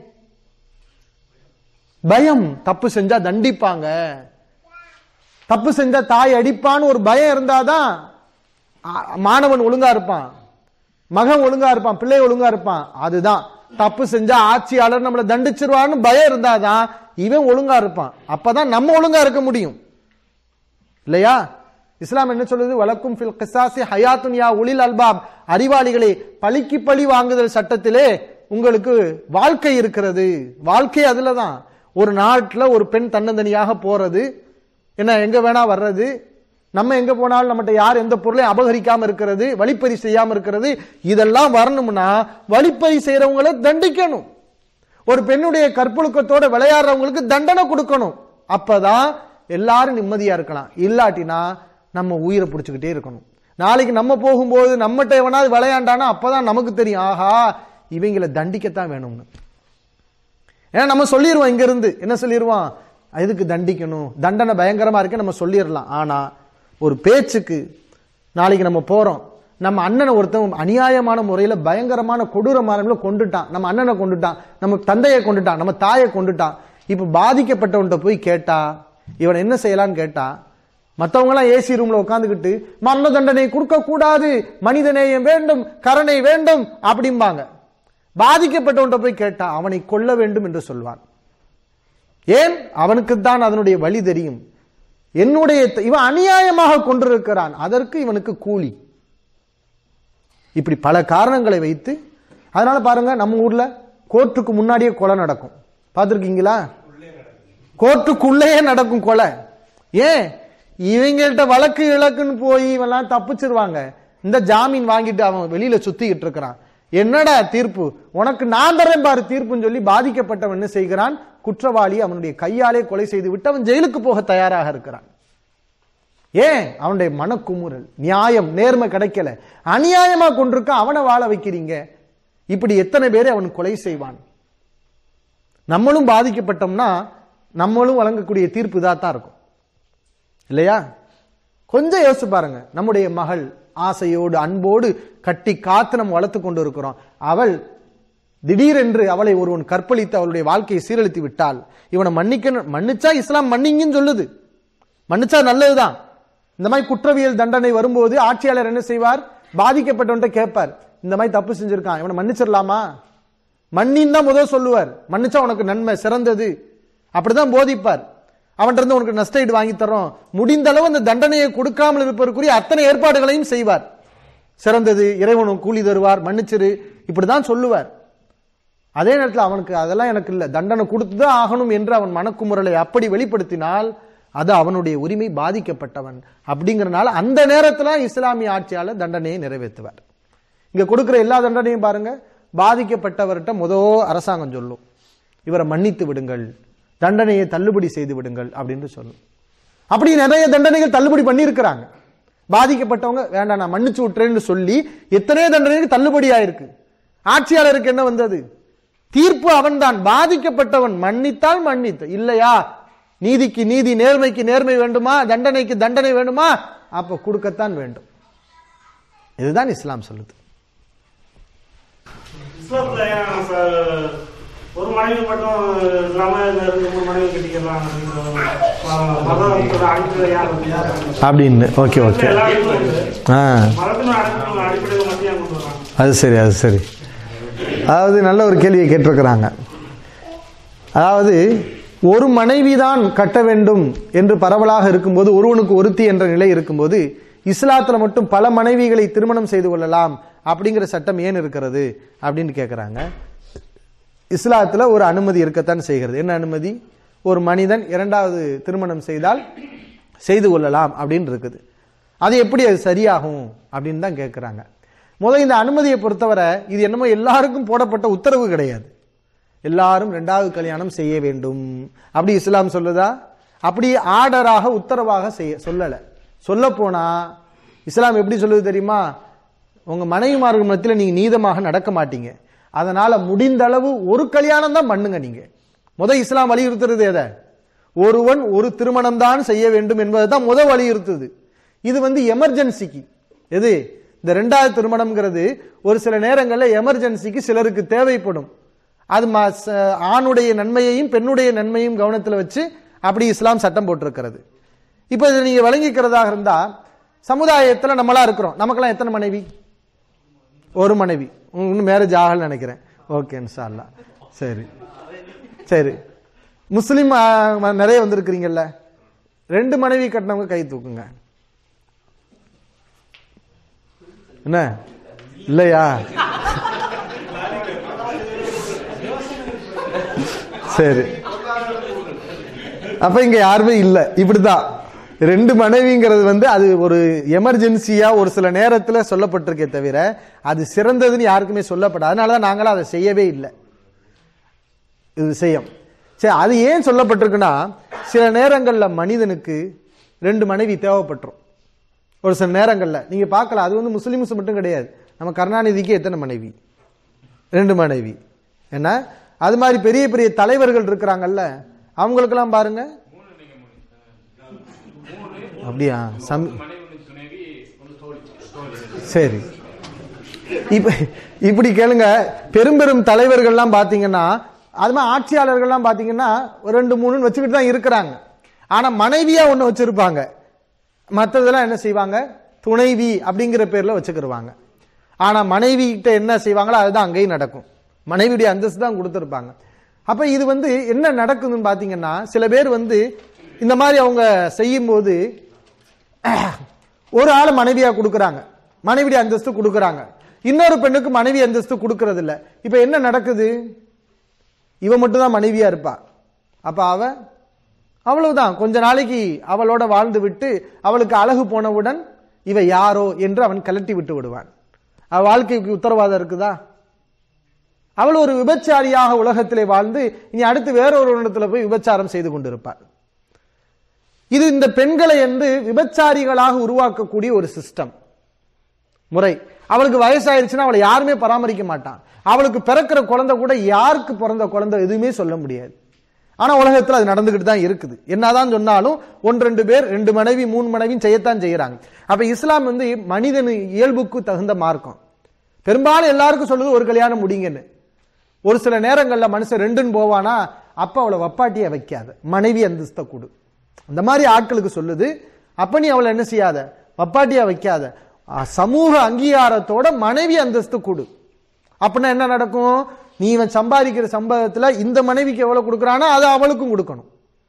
பயம். தப்பு செஞ்சா தண்டிப்பாங்க, தப்பு செஞ்சா தாய் அடிப்பான்னு ஒரு பயம் இருந்தாதான் மாணவன் ஒழுங்கா இருப்பான், மகன் ஒழுங்கா இருப்பான், பிள்ளை ஒழுங்கா இருப்பான். அதுதான் தப்பு செஞ்சா ஆட்சியாளர் நம்மளை தண்டிச்சிருவான்னு பயம் இருந்தாதான் இவன் ஒழுங்கா இருப்பான். அப்பதான் நம்ம ஒழுங்கா இருக்க முடியும், இல்லையா? இஸ்லாம் என்ன சொல்லுது? வலக்கும் ஃபில் கிஸாஸி ஹயாத்துன் யா உலில் அல்பாப், அறிவாளிகளே பழிக்கு பழி வாங்குதல் சட்டத்திலே உங்களுக்கு வாழ்க்கை இருக்கிறது. வாழ்க்கை அதுல தான். ஒரு நாட்டுல ஒரு பெண் தன்னந்தனியாக போறது, என்ன எங்க வேணா வர்றது, நம்ம எங்க போனாலும் நம்மகிட்ட யார் எந்த பொருளையும் அபகரிக்காம இருக்கிறது, வழிப்பறி செய்யாம இருக்கிறது, இதெல்லாம் வரணும்னா வழிப்பறி செய்யறவங்களை தண்டிக்கணும். ஒரு பெண்ணுடைய கற்பொழுக்கத்தோட விளையாடுறவங்களுக்கு தண்டனை கொடுக்கணும். அப்பதான் எல்லாரும் நிம்மதியா இருக்கலாம். இல்லாட்டினா நம்ம உயிரை பிடிச்சுக்கிட்டே இருக்கணும். நாளைக்கு நம்ம போகும்போது நம்மகிட்ட எவனாவது விளையாண்டானா அப்பதான் நமக்கு தெரியும், ஆஹா இவங்களை தண்டிக்கத்தான் வேணும்னு. ஏன்னா நம்ம சொல்லிடுவோம், இங்க இருந்து என்ன சொல்லிடுவோம், இதுக்கு தண்டிக்கணும், தண்டனை பயங்கரமா இருக்கு நம்ம சொல்லிடலாம். ஆனா ஒரு பேச்சுக்கு நாளைக்கு நம்ம போறோம், நம்ம அண்ணனை ஒருத்தன் அநியாயமான முறையில பயங்கரமான கொடூரமான கொண்டுட்டான், நம்ம அண்ணனை கொண்டுட்டான், நம்ம தந்தையை கொண்டுட்டான், நம்ம தாயை கொண்டுட்டான். இப்ப பாதிக்கப்பட்டவன்கிட்ட போய் கேட்டா இவன் என்ன செய்யலான்னு கேட்டா, மற்றவங்க எல்லாம் ஏசி ரூம்ல உட்காந்துக்கிட்டு மரண தண்டனை கொடுக்க கூடாது, மனிதநேயம் வேண்டும், கருணை வேண்டும் அப்படிம்பாங்க. பாதிக்கப்பட்டவன்கிட்ட போய் கேட்டா அவனை கொல்ல வேண்டும் என்று சொல்வான். ஏன்? அவனுக்கு தான் அதனுடைய வழி தெரியும். என்னுடைய இவன் அநியாயமாக கொண்டிருக்கிறான், அதற்கு இவனுக்கு கூலி. இப்படி பல காரணங்களை வைத்து, அதனால பாருங்க நம்ம ஊர்ல கோர்ட்டுக்கு முன்னாடியே கொலை நடக்கும், பார்த்திருக்கீங்களா? கோர்ட்டுக்குள்ளேயே நடக்கும் கொலை. ஏன்? இவங்கள்ட்ட வழக்கு இழக்குன்னு போய் இவெல்லாம் தப்பிச்சிருவாங்க. இந்த ஜாமீன் வாங்கிட்டு அவன் வெளியில சுத்திக்கிட்டு இருக்கிறான். என்னடா தீர்ப்பு, உனக்கு நான் தரேன் பாரு தீர்ப்புன்னு சொல்லி பாதிக்கப்பட்டவன் என்ன செய்கிறான், குற்றவாளி அவனுடைய கையாலே கொலை செய்து விட்டு அவன் ஜெயிலுக்கு போக தயாராக இருக்கிறான். ஏன்? அவனுடைய மனக்குமுறல், நியாயம் நேர்மை கிடைக்கல, அநியாயமா கொண்டிருக்க அவனை வாழ வைக்கிறீங்க. இப்படி எத்தனை பேரை அவன் கொலை செய்வான். நம்மளும் பாதிக்கப்பட்டோம்னா நம்மளும் வழங்கக்கூடிய தீர்ப்பு இதாத்தான் இருக்கும், இல்லையா? கொஞ்சம் யோசிச்சு பாருங்க. நம்முடைய மகள் ஆசையோடு அன்போடு கட்டி காத்து நம்ம வளர்த்து கொண்டு இருக்கிறோம். அவள் திடீரென்று அவளை ஒருவன் கற்பழித்து அவளுடைய வாழ்க்கையை சீரழித்து விட்டால் இவனை மன்னிச்சா இஸ்லாம் மன்னிங்கன்னு சொல்லுது, மன்னிச்சா நல்லதுதான். இந்த மாதிரி குற்றவியல் தண்டனை வரும்போது ஆட்சியாளர் என்ன செய்வார், பாதிக்கப்பட்டவன்ட்ட கேட்பார், இந்த மாதிரி தப்பு செஞ்சிருக்கான் இவனை மன்னிச்சிடலாமா, மன்னின்னு தான் முதல் சொல்லுவார். மன்னிச்சா உனக்கு நன்மை சிறந்தது, அப்படிதான் போதிப்பார். அவன்கிட்ட இருந்து உனக்கு நஷ்டஈடு வாங்கி தரோம், முடிந்த அளவு அந்த தண்டனையை கொடுக்காமல் இருப்பதற்குரிய அத்தனை ஏற்பாடுகளையும் செய்வார். சிறந்தது, இறைவனும் கூலி தருவார், மன்னிச்சிரு, இப்படிதான் சொல்லுவார். அதே நேரத்தில் அவனுக்கு அதெல்லாம் எனக்கு இல்லை, தண்டனை கொடுத்துதான் ஆகணும் என்று அவன் மனக்குமுறலை அப்படி வெளிப்படுத்தினால் அது அவனுடைய உரிமை, பாதிக்கப்பட்டவன் அப்படிங்கறனால அந்த நேரத்தில் இஸ்லாமிய ஆட்சியாளர் தண்டனையை நிறைவேற்றுவார். இங்க கொடுக்கிற எல்லா தண்டனையும் பாருங்க, பாதிக்கப்பட்டவர்கிட்ட முதல் அரசாங்கம் சொல்லும், இவரை மன்னித்து விடுங்கள், தண்டனையை தள்ளுபடி செய்து விடுங்கள் அப்படின்னு சொல்லும். அப்படி நிறைய தண்டனைகள் தள்ளுபடி பண்ணி இருக்கிறாங்க. பாதிக்கப்பட்டவங்க வேண்டாம் நான் மன்னிச்சு விட்டுறேன்னு சொல்லி எத்தனையோ தண்டனைகள் தள்ளுபடி ஆயிருக்கு. ஆட்சியாளருக்கு என்ன வந்தது, தீர்ப்பு அவன்தான், பாதிக்கப்பட்டவன் மன்னித்தால் மன்னித்து, இல்லையா நீதிக்கு நீதி, நேர்மைக்கு நேர்மை வேண்டுமா, தண்டனைக்கு தண்டனை வேண்டுமா, அப்ப கொடுக்கத்தான் வேண்டும். இதுதான் இஸ்லாம் சொல்லுது. இஸ்லாத்துல ஒரு மனைவி மட்டும் இல்லாம 2-3 மனைவி கட்டிக்கலாம் அப்படின்னு. ஓகே ஓகே, அது சரி அது சரி. அதாவது நல்ல ஒரு கேள்வியை கேட்டிருக்கிறாங்க. அதாவது ஒரு மனைவிதான் கட்ட வேண்டும் என்று பரவலாக இருக்கும்போது, ஒருவனுக்கு ஒருத்தி என்ற நிலை இருக்கும்போது இஸ்லாத்துல மட்டும் பல மனைவிகளை திருமணம் செய்து கொள்ளலாம் அப்படிங்கிற சட்டம் ஏன் இருக்கிறது அப்படின்னு கேட்கிறாங்க. இஸ்லாத்துல ஒரு அனுமதி இருக்கத்தான் செய்கிறது. என்ன அனுமதி? ஒரு மனிதன் இரண்டாவது திருமணம் செய்தால் செய்து கொள்ளலாம் அப்படின்னு இருக்குது. அது எப்படி அது சரியாகும் அப்படின்னு தான் கேட்கிறாங்க. முதல் இந்த அனுமதியை பொறுத்தவரை இது என்னமோ எல்லாருக்கும் போடப்பட்ட உத்தரவு கிடையாது. எல்லாரும் இரண்டாவது கல்யாணம் செய்ய வேண்டும் அப்படி இஸ்லாம் சொல்லுதா? அப்படி ஆர்டராக உத்தரவாக சொல்லல. சொல்ல போனா இஸ்லாம் எப்படி சொல்லுது தெரியுமா? உங்க மனைவிமார்கள் மத்தியில் நீங்க நீதமாக நடக்க மாட்டீங்க, அதனால முடிந்த அளவு ஒரு கல்யாணம் தான் பண்ணுங்க. நீங்க முதல் இஸ்லாம் வலியுறுத்துறது எதை? ஒருவன் ஒரு திருமணம் தான் செய்ய வேண்டும் என்பதை தான் முதல் வலியுறுத்துது. இது எமர்ஜென்சிக்கு. எது? இந்த இரண்டாவது திருமணம்ங்கிறது ஒரு சில நேரங்களில் எமர்ஜென்சிக்கு சிலருக்கு தேவைப்படும். அது ஆணுடைய நன்மையையும் பெண்ணுடைய நன்மையும் கவனத்தில் வச்சு அப்படி இஸ்லாம் சட்டம் போட்டிருக்கிறது. இப்போ இதை நீங்க வழங்கிக்கிறதாக இருந்தா, சமுதாயத்தில் நம்மளா இருக்கிறோம், நமக்கெல்லாம் எத்தனை மனைவி? ஒரு மனைவி. இன்னும் மேரேஜ் ஆகலன்னு நினைக்கிறேன். ஓகே இன்ஷா அல்லாஹ். சரி சரி. முஸ்லீம் நிறைய வந்திருக்கிறீங்கல்ல, 2 மனைவி கட்டினவங்க கை தூக்குங்க. என்ன இல்லையா? சரி, அப்ப இங்க யாருமே இல்ல. இப்படிதான் 2 மனைவிங்கிறது அது ஒரு எமர்ஜென்சியா ஒரு சில நேரத்துல சொல்லப்பட்டிருக்கே தவிர அது சிறந்ததுன்னு யாருக்குமே சொல்லப்படாது. அதனாலதான் நாங்களும் அதை செய்யவே இல்லை. இது விஷயம். சரி, அது ஏன் சொல்லப்பட்டிருக்குன்னா, சில நேரங்கள்ல மனிதனுக்கு 2 மனைவி தேவைப்பட்டுரும். ஒரு சில நேரங்கள்ல நீங்க பார்க்கலாம். அது முஸ்லிம்ஸ் மட்டும் கிடையாது. நம்ம கருணாநிதிக்கு எத்தனை மனைவி? 2 மனைவி. என்ன அது மாதிரி பெரிய பெரிய தலைவர்கள் இருக்கிறாங்கல்ல, அவங்களுக்கெல்லாம் பாருங்க. அப்படியா? சரி, இப்படி கேளுங்க. பெரும் பெரும் தலைவர்கள்லாம் பாத்தீங்கன்னா, அது மாதிரி ஆட்சியாளர்கள்லாம் பாத்தீங்கன்னா 2 3 வச்சுக்கிட்டு தான் இருக்கிறாங்க. ஆனா மனைவியா ஒண்ணு வச்சிருப்பாங்க. மற்றதெல்லாம் என்ன செய்வாங்க? துணைவி அப்படிங்கிற பேர்ல வச்சுக்கிடுவாங்க. ஆனா மனைவி கிட்ட என்ன செய்வாங்களோ அதுதான் அங்கேயும் நடக்கும். மனைவியுடைய அந்தஸ்து தான் கொடுத்திருப்பாங்க. அப்ப இது என்ன நடக்குதுன்னு பாத்தீங்கன்னா, சில பேர் இந்த மாதிரி அவங்க செய்யும் போது ஒரு ஆள் மனைவியா கொடுக்கறாங்க, மனைவியுடைய அந்தஸ்து கொடுக்கறாங்க. இன்னொரு பெண்ணுக்கு மனைவி அந்தஸ்து கொடுக்கறது இல்ல. இப்ப என்ன நடக்குது? இவ மட்டும் தான் மனைவியா இருப்பா. அப்ப அவ்வளவுதான். கொஞ்ச நாளைக்கு அவளோட வாழ்ந்து விட்டு அவளுக்கு அழகு போனவுடன் இவ யாரோ என்று அவன் கலட்டி விட்டு விடுவான். அவ வாழ்க்கைக்கு உத்தரவாதம் இருக்குதா? அவள் ஒரு விபச்சாரியாக உலகத்திலே வாழ்ந்து இனி அடுத்து வேறொரு இடத்துல போய் விபச்சாரம் செய்து கொண்டிருப்பார். இது இந்த பெண்களை விபச்சாரிகளாக உருவாக்கக்கூடிய ஒரு சிஸ்டம் முறை. அவளுக்கு வயசாயிருச்சுன்னா அவளை யாருமே பராமரிக்க மாட்டான். அவளுக்கு பிறக்கிற குழந்தை கூட யாருக்கு பிறந்த குழந்தை எதுவுமே சொல்ல முடியாது. ஆனா உலகத்தில் அது நடந்துகிட்டு தான் இருக்குது. என்னதான் சொன்னாலும் 1-2 பேர் 2 மனைவி 3 மனைவியும் செய்யத்தான் செய்யறாங்க. அப்ப இஸ்லாம் மனிதன் இயல்புக்கு தகுந்த மார்க்கம். பெரும்பாலும் எல்லாருக்கும் சொல்லுது ஒரு கல்யாணம் முடிங்கன்னு. ஒரு சில நேரங்கள்ல மனுஷன் 2ன்னு போவானா, அப்ப அவளை வப்பாட்டிய வைக்காத, மனைவி அந்தஸ்த கொடு. அந்த மாதிரி ஆட்களுக்கு சொல்லுது. அப்ப நீ அவளை என்ன செய்யாத, வப்பாட்டியா வைக்காத, சமூக அங்கீகாரத்தோட மனைவி அந்தஸ்து கொடு. அப்படின்னா என்ன நடக்கும்? நீ இவன் சம்பாதிக்கிற சம்பளத்துல இந்த மனைவிக்கு எவ்வளவு கொடுக்கறானோ அதை அவளுக்கும் கொடுக்கணும்.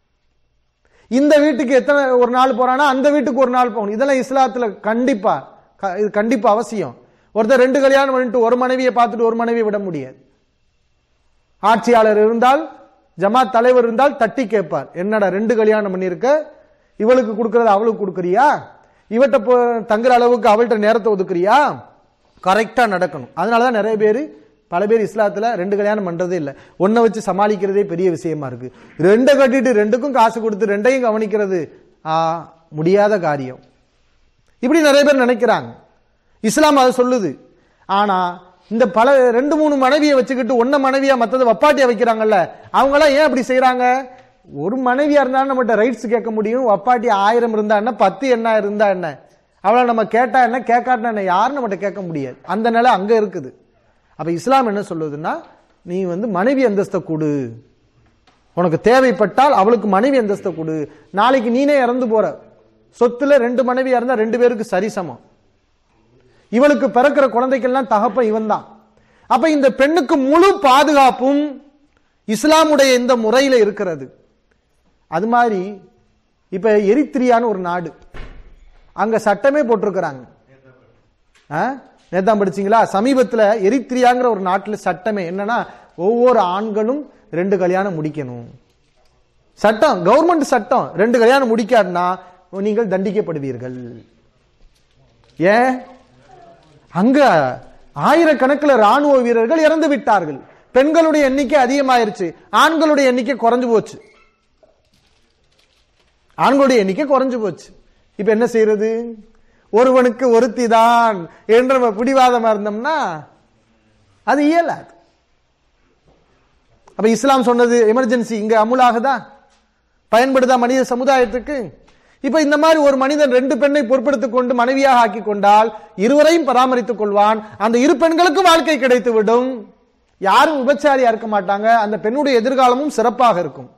இந்த வீட்டுக்கு எத்தனை ஒரு நாள் போறானா அந்த வீட்டுக்கு ஒரு நாள் போகணும். இதெல்லாம் இஸ்லாத்துல கண்டிப்பா அவசியம். ஒருத்தர் 2 கல்யாணம் பண்ணிட்டு ஒரு மனைவியை பார்த்துட்டு ஒரு மனைவியை விட முடியாது. ஆட்சியாளர் இருந்தால், ஜமாத் தலைவர் இருந்தால் தட்டி கேட்பார். என்னடா 2 கல்யாணம் பண்ணிருக்க, இவளுக்கு கொடுக்கறது அவளுக்கு கொடுக்கறியா, இவட்ட தங்குற அளவுக்கு அவள்கிட்ட நேரத்தை ஒதுக்குறியா? கரெக்டா நடக்கணும். அதனாலதான் பல பேர் இஸ்லாத்துல 2 கல்யாணம் பண்றதே இல்லை. ஒன்ன வச்சு சமாளிக்கிறதே பெரிய விஷயமா இருக்கு. 2 கட்டிட்டு 2க்கும் காசு கொடுத்து 2ஐயும் கவனிக்கிறது முடியாத காரியம். இப்படி நிறைய பேர் நினைக்கிறாங்க. இஸ்லாம் அதை சொல்லுது. ஆனா இந்த 2-3 மனைவியை வச்சுக்கிட்டு ஒன்ன மனைவியா மத்தத வப்பாட்டியா வைக்கிறாங்கல்ல, அவங்க எல்லாம் ஏன் அப்படி செய்யறாங்க? ஒரு மனைவியா இருந்தாலும் நம்மகிட்ட ரைட்ஸ் கேட்க முடியும். வப்பாட்டி 1000 இருந்தா என்ன, 10 என்ன இருந்தா என்ன, அவளை நம்ம கேட்டா என்ன கேட்காட்டினா என்ன, யாரும் நம்மகிட்ட கேட்க முடியாது. அந்த நிலை அங்க இருக்குது. அப்ப இஸ்லாம் என்ன சொல்லுதுன்னா, நீ மனைவி அந்தஸ்தை கொடு, உனக்கு தேவைப்பட்டால் அவளுக்கு மனைவி அந்தஸ்தை கொடு. நாளைக்கு நீனே இறந்து போற, சொத்துல 2 மனைவியா இருந்தா 2 பேருக்கு சரிசமம். இவளுக்கு பிறக்கிற குழந்தைக்கெல்லாம் தகப்பன் இவன் தான். அப்ப இந்த பெண்ணுக்கு முழு பாதுகாப்பும் இஸ்லாமுடைய இந்த முறையில இருக்கிறது. அது மாதிரி இப்ப எரித்திரியான்னு ஒரு நாடு, அங்க சட்டமே போட்டிருக்கிறாங்க. நேத்தான் படிச்சீங்களா? சமீபத்துல எரித்திரியாங்கிற ஒரு நாட்டுல சட்டமே என்னன்னா, ஒவ்வொரு ஆண்களும் 2 கல்யாணம் முடிக்கணும். சட்டம், கவர்மெண்ட் சட்டம். 2 கல்யாணம் முடிக்காதுன்னா நீங்கள் தண்டிக்கப்படுவீர்கள். ஏன்? அங்க ஆயிரக்கணக்கில் ராணுவ வீரர்கள் இறந்து விட்டார்கள். பெண்களுடைய எண்ணிக்கை அதிகமாயிருச்சு, ஆண்களுடைய எண்ணிக்கை குறைஞ்சு போச்சு. ஆண்களுடைய எண்ணிக்கை குறைஞ்சு போச்சு. இப்ப என்ன செய்யறது? ஒருவனுக்கு ஒருத்தி தான் என்று நம்ம பிடிவாதமா இருந்தோம்னா அது இயலாது. அப்ப இஸ்லாம் சொன்னது எமர்ஜென்சி இங்க அமுலாகுதா, பயன்படுதா மனித சமுதாயத்துக்கு? இப்ப இந்த மாதிரி ஒரு மனிதன் 2 பெண்ணை பொறுப்படுத்திக் கொண்டு மனைவியாக ஆக்கி கொண்டால் இருவரையும் பராமரித்துக் கொள்வான். அந்த 2 பெண்களுக்கு வாழ்க்கை கிடைத்து விடும். யாரும் விபச்சாரியா இருக்க மாட்டாங்க. அந்த பெண்ணுடைய எதிர்காலமும் சிறப்பாக இருக்கும்.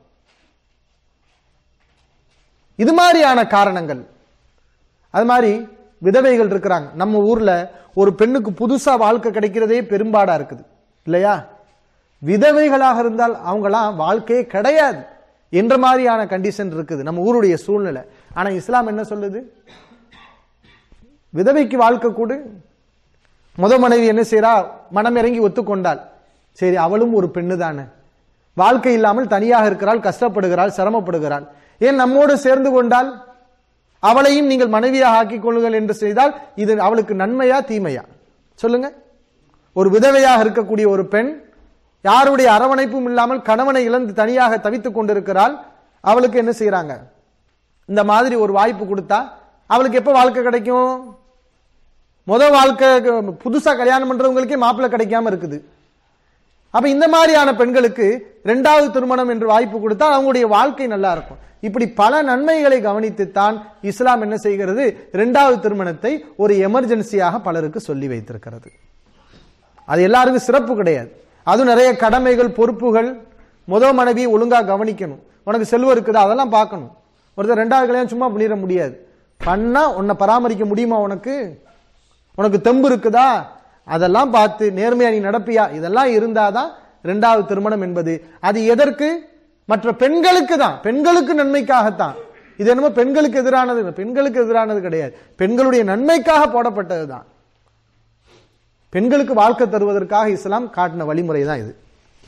இது மாதிரியான காரணங்கள். அது மாதிரி விதவைகள் இருக்கிறாங்க. நம்ம ஊர்ல ஒரு பெண்ணுக்கு புதுசா வாழ்க்கை கிடைக்கிறதே பெரும்பாடா இருக்குது இல்லையா? விதவைகளாக இருந்தால் அவங்களாம் வாழ்க்கையே கிடையாது என்ற மாதிரியான கண்டிஷன் இருக்குது நம்ம ஊருடைய சூழ்நிலை. ஆனா இஸ்லாம் என்ன சொல்லுது? விதவைக்கு வாழ்க்கை கொடு, மனைவி என்ன செய்யறா, மனம் இறங்கி ஒத்துக்கொண்டாள். சரி, அவளும் ஒரு பெண்ணு தானே, வாழ்க்கை இல்லாமல் தனியாக இருக்கிறாள், கஷ்டப்படுகிறாள், சிரமப்படுகிறாள். ஏன் நம்மோடு சேர்ந்து கொண்டால் அவளையும் நீங்கள் மனைவியாக ஆக்கிக் கொள்ளுங்கள் என்று செய்தால் இது அவளுக்கு நன்மையா தீமையா சொல்லுங்க? ஒரு விதவையாக இருக்கக்கூடிய ஒரு பெண் யாருடைய அரவணைப்பும் இல்லாமல் கணவனை இழந்து தனியாக தவித்துக் கொண்டிருக்கிறாள். அவளுக்கு என்ன செய்யறாங்க, இந்த மாதிரி ஒரு வாய்ப்பு கொடுத்தா அவளுக்கு எப்ப வாழ்க்கை கிடைக்கும்? வாழ்க்கை புதுசா கல்யாணம் பண்றவங்களுக்கே மாப்பிள்ளை கிடைக்காம இருக்குது. அப்ப இந்த மாதிரியான பெண்களுக்கு இரண்டாவது திருமணம் என்று வாய்ப்பு கொடுத்தால் அவங்களுடைய வாழ்க்கை நல்லா இருக்கும். இப்படி பல நன்மைகளை கவனித்துத்தான் இஸ்லாம் என்ன செய்கிறது, இரண்டாவது திருமணத்தை ஒரு எமர்ஜென்சியாக பலருக்கு சொல்லி வைத்திருக்கிறது. அது எல்லாருக்கும் சிறப்பு கிடையாது. அது நிறைய கடமைகள், பொறுப்புகள். மனைவியை ஒழுங்கா கவனிக்கணும். உனக்கு செல்வம் இருக்குதா அதெல்லாம் பார்க்கணும். ஒருத்தர் இரண்டாவது கல்யாணம் சும்மா பண்ணிட முடியாது. பண்ணா உன்னை பராமரிக்க முடியுமா, உனக்கு தெம்பு இருக்குதா, அதெல்லாம் பார்த்து நேர்மையா நீ நடப்பியா, இதெல்லாம் இருந்தாதான் இரண்டாவது திருமணம் என்பது. அது எதற்கு? மற்ற பெண்களுக்கு தான், பெண்களுக்கு நன்மைக்காகத்தான். இது என்னமோ பெண்களுக்கு எதிரானது, பெண்களுக்கு எதிரானது கிடையாது, பெண்களுடைய நன்மைக்காக போடப்பட்டது தான். பெண்களுக்கு வாழ்க்கை தருவதற்காக இஸ்லாம் காட்டின வழிமுறை தான் இது.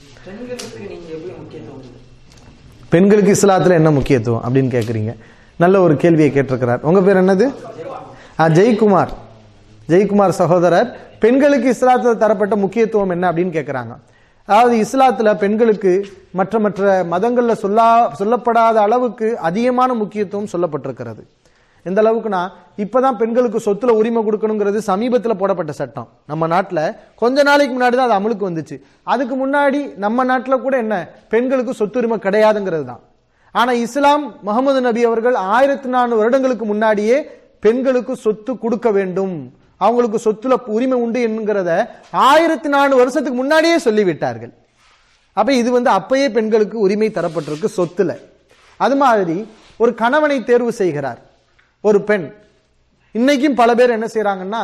பெண்களுக்கு இஸ்லாத்துல என்ன முக்கியத்துவம் அப்படின்னு கேக்குறீங்க. நல்ல ஒரு கேள்வியை கேட்டிருக்கிறார். உங்க பேர் என்னது? ஜெய்குமார். ஜெய்குமார் சகோதரர், பெண்களுக்கு இஸ்லாத்துல தரப்பட்ட முக்கியத்துவம் என்ன அப்படின்னு கேட்கிறாங்க. அதாவது இஸ்லாத்துல பெண்களுக்கு மற்ற மற்ற மதங்கள்ல சொல்லப்படாத அளவுக்கு அதிகமான முக்கியத்துவம் சொல்லப்பட்டிருக்கிறது. எந்த அளவுக்குனா, இப்பதான் பெண்களுக்கு சொத்துல உரிமை கொடுக்கணுங்கிறது சமீபத்தில் போடப்பட்ட சட்டம். நம்ம நாட்டில் கொஞ்ச நாளைக்கு முன்னாடி தான் அது அமலுக்கு வந்துச்சு. அதுக்கு முன்னாடி நம்ம நாட்டில் கூட என்ன, பெண்களுக்கு சொத்துரிமை கிடையாதுங்கிறது தான். ஆனா இஸ்லாம் முகமது நபி அவர்கள் 1400 வருடங்களுக்கு முன்னாடியே பெண்களுக்கு சொத்து கொடுக்க வேண்டும், அவங்களுக்கு சொத்துல உரிமை உண்டு என்கிறத 1400 வருஷத்துக்கு முன்னாடியே சொல்லிவிட்டார்கள். அப்ப இது அப்பயே பெண்களுக்கு உரிமை தரப்பட்டிருக்கு சொத்துல. அது மாதிரி ஒரு கணவனை தேர்வு செய்கிறார் ஒரு பெண். இன்னைக்கும் பல பேர் என்ன செய்யறாங்கன்னா,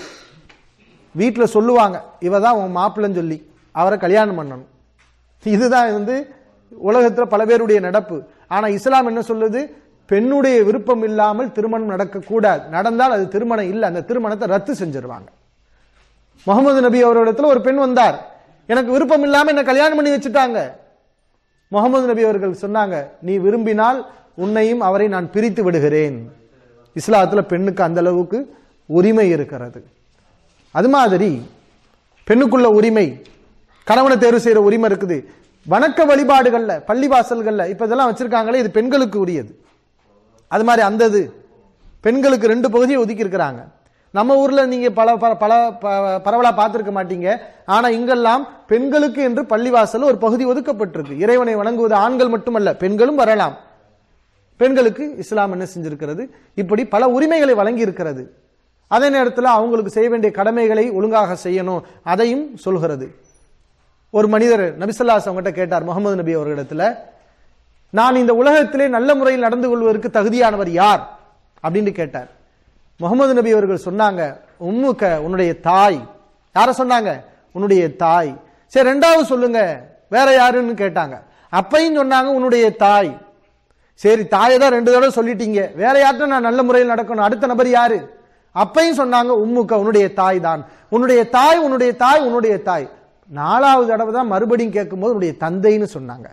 வீட்டுல சொல்லுவாங்க இவதான் உன் மாப்பிள்ளைன்னு சொல்லி அவரை கல்யாணம் பண்ணணும். இதுதான் உலகத்துல பல பேருடைய நடப்பு. ஆனா இஸ்லாம் என்ன சொல்லுது, பெண்ணுடைய விருப்பம் இல்லாமல் திருமணம் நடக்க கூடாது. நடந்தால் அது திருமணம் இல்லை, அந்த திருமணத்தை ரத்து செஞ்சிருவாங்க. முகமது நபி அவர்களிடத்துல ஒரு பெண் வந்தார், எனக்கு விருப்பம் இல்லாம என்ன கல்யாணம் பண்ணி வச்சுட்டாங்க. முகமது நபி அவர்கள் சொன்னாங்க, நீ விரும்பினால் உன்னையும் அவரை நான் பிரித்து விடுகிறேன். இஸ்லாத்துல பெண்ணுக்கு அந்த அளவுக்கு உரிமை இருக்கிறது. அது மாதிரி பெண்ணுக்குள்ள உரிமை, கணவனை தேர்வு செய்யற உரிமை இருக்குது. வணக்க வழிபாடுகள்ல, பள்ளிவாசல்கள்ல இப்ப இதெல்லாம் வச்சிருக்காங்களே, இது பெண்களுக்கு உரியது. அது மாதிரி அந்த பெண்களுக்கு 2 பகுதியை ஒதுக்கி இருக்கிறாங்க. நம்ம ஊர்ல நீங்க பரவலா பார்த்திருக்க மாட்டீங்க. ஆனா இங்கெல்லாம் பெண்களுக்கு என்று பள்ளிவாசல் ஒரு பகுதி ஒதுக்கப்பட்டிருக்கு. இறைவனை வணங்குவது ஆண்கள் மட்டுமல்ல, பெண்களும் வரலாம். பெண்களுக்கு இஸ்லாம் என்ன செஞ்சிருக்கிறது, இப்படி பல உரிமைகளை வழங்கி இருக்கிறது. அதே நேரத்தில் அவங்களுக்கு செய்ய வேண்டிய கடமைகளை ஒழுங்காக செய்யணும், அதையும் சொல்கிறது. ஒரு மனிதர் நபிசல்லாஸ் அவங்ககிட்ட கேட்டார் முகமது நபி அவர்களிடத்துல, நான் இந்த உலகத்திலே நல்ல முறையில் நடந்து கொள்வதற்கு தகுதியானவர் யார் அப்படின்னு கேட்டார். முகமது நபி அவர்கள் சொன்னாங்க, உம்முக்க, உன்னுடைய தாய். யார சொன்னாங்க? உன்னுடைய தாய். சரி, 2வது சொல்லுங்க, வேற யாருன்னு கேட்டாங்க. அப்பையும் சொன்னாங்க உன்னுடைய தாய். சரி, தாயை தான் 2 தடவை சொல்லிட்டீங்க, வேற யார்கிட்ட நான் நல்ல முறையில் நடக்கணும், அடுத்த நபர் யாரு? அப்பையும் சொன்னாங்க உம்முக்க, உன்னுடைய தாய் தான். உன்னுடைய தாய், உன்னுடைய தாய், உன்னுடைய தாய். 4வது தடவை தான் மறுபடியும் கேட்கும் போது உன்னுடைய தந்தைன்னு சொன்னாங்க.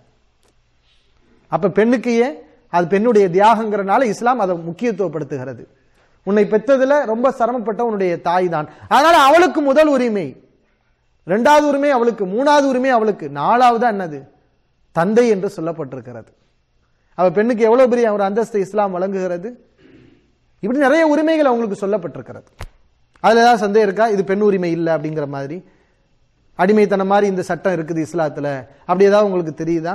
அப்ப பெண்ணுக்கு ஏன், அது பெண்ணுடைய தியாகங்கிறனால இஸ்லாம் அதை முக்கியத்துவப்படுத்துகிறது. உன்னை பெற்றதுல ரொம்ப சிரமப்பட்ட உன்னுடைய தாய் தான். அதனால அவளுக்கு முதல் உரிமை, 2வது உரிமை அவளுக்கு, 3வது உரிமை அவளுக்கு, 4வது என்னது, தந்தை என்று சொல்லப்பட்டிருக்கிறது. அவ பெண்ணுக்கு எவ்வளவு பெரிய ஒரு அந்தஸ்து இஸ்லாம் வழங்குகிறது. இப்படி நிறைய உரிமைகள் அவங்களுக்கு சொல்லப்பட்டிருக்கிறது. அதுல ஏதாவது சந்தேகம் இருக்கா? இது பெண் உரிமை இல்லை அப்படிங்கிற மாதிரி, அடிமைத்தனம் மாதிரி இந்த சட்டம் இருக்குது இஸ்லாத்துல, அப்படி ஏதாவது உங்களுக்கு தெரியுதா?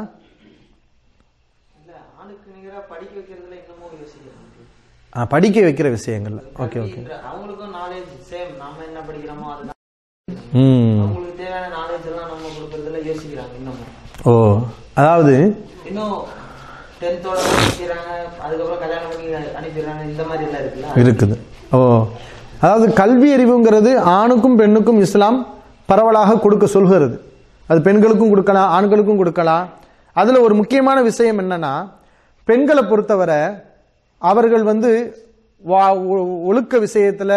படிக்க வைக்கிற விஷயங்கள்ல ஓகே ஓகே, அவங்களுக்கும் நாலேஜ் சேம், நாம என்ன படிக்கிறோமோ அது அவங்களுக்கு தேவையான நாலேஜ் எல்லாம் நம்ம கொடுக்கறதுல யோசிக்கிறாங்க இன்னமும். ஓ, அதாவது இன்னும் 10th-ஓட படிக்கிறாங்க, அதுக்கப்புறம் கல்யாணம் பண்ணி அனுப்பிடுறாங்க, இந்த மாதிரி எல்லாம் இருக்குது. ஓ, அதாவது கல்வி அறிவுங்கிறது ஆணுக்கும் பெண்ணுக்கும் இஸ்லாம் பரவலாக கொடுக்க சொல்கிறது. அது பெண்களுக்கும் கொடுக்கலாம், ஆண்களுக்கும் கொடுக்கலாம். அதுல ஒரு முக்கியமான விஷயம் என்னன்னா, பெண்களை பொறுத்தவரை அவர்கள் ஒழுக்க விஷயத்துல,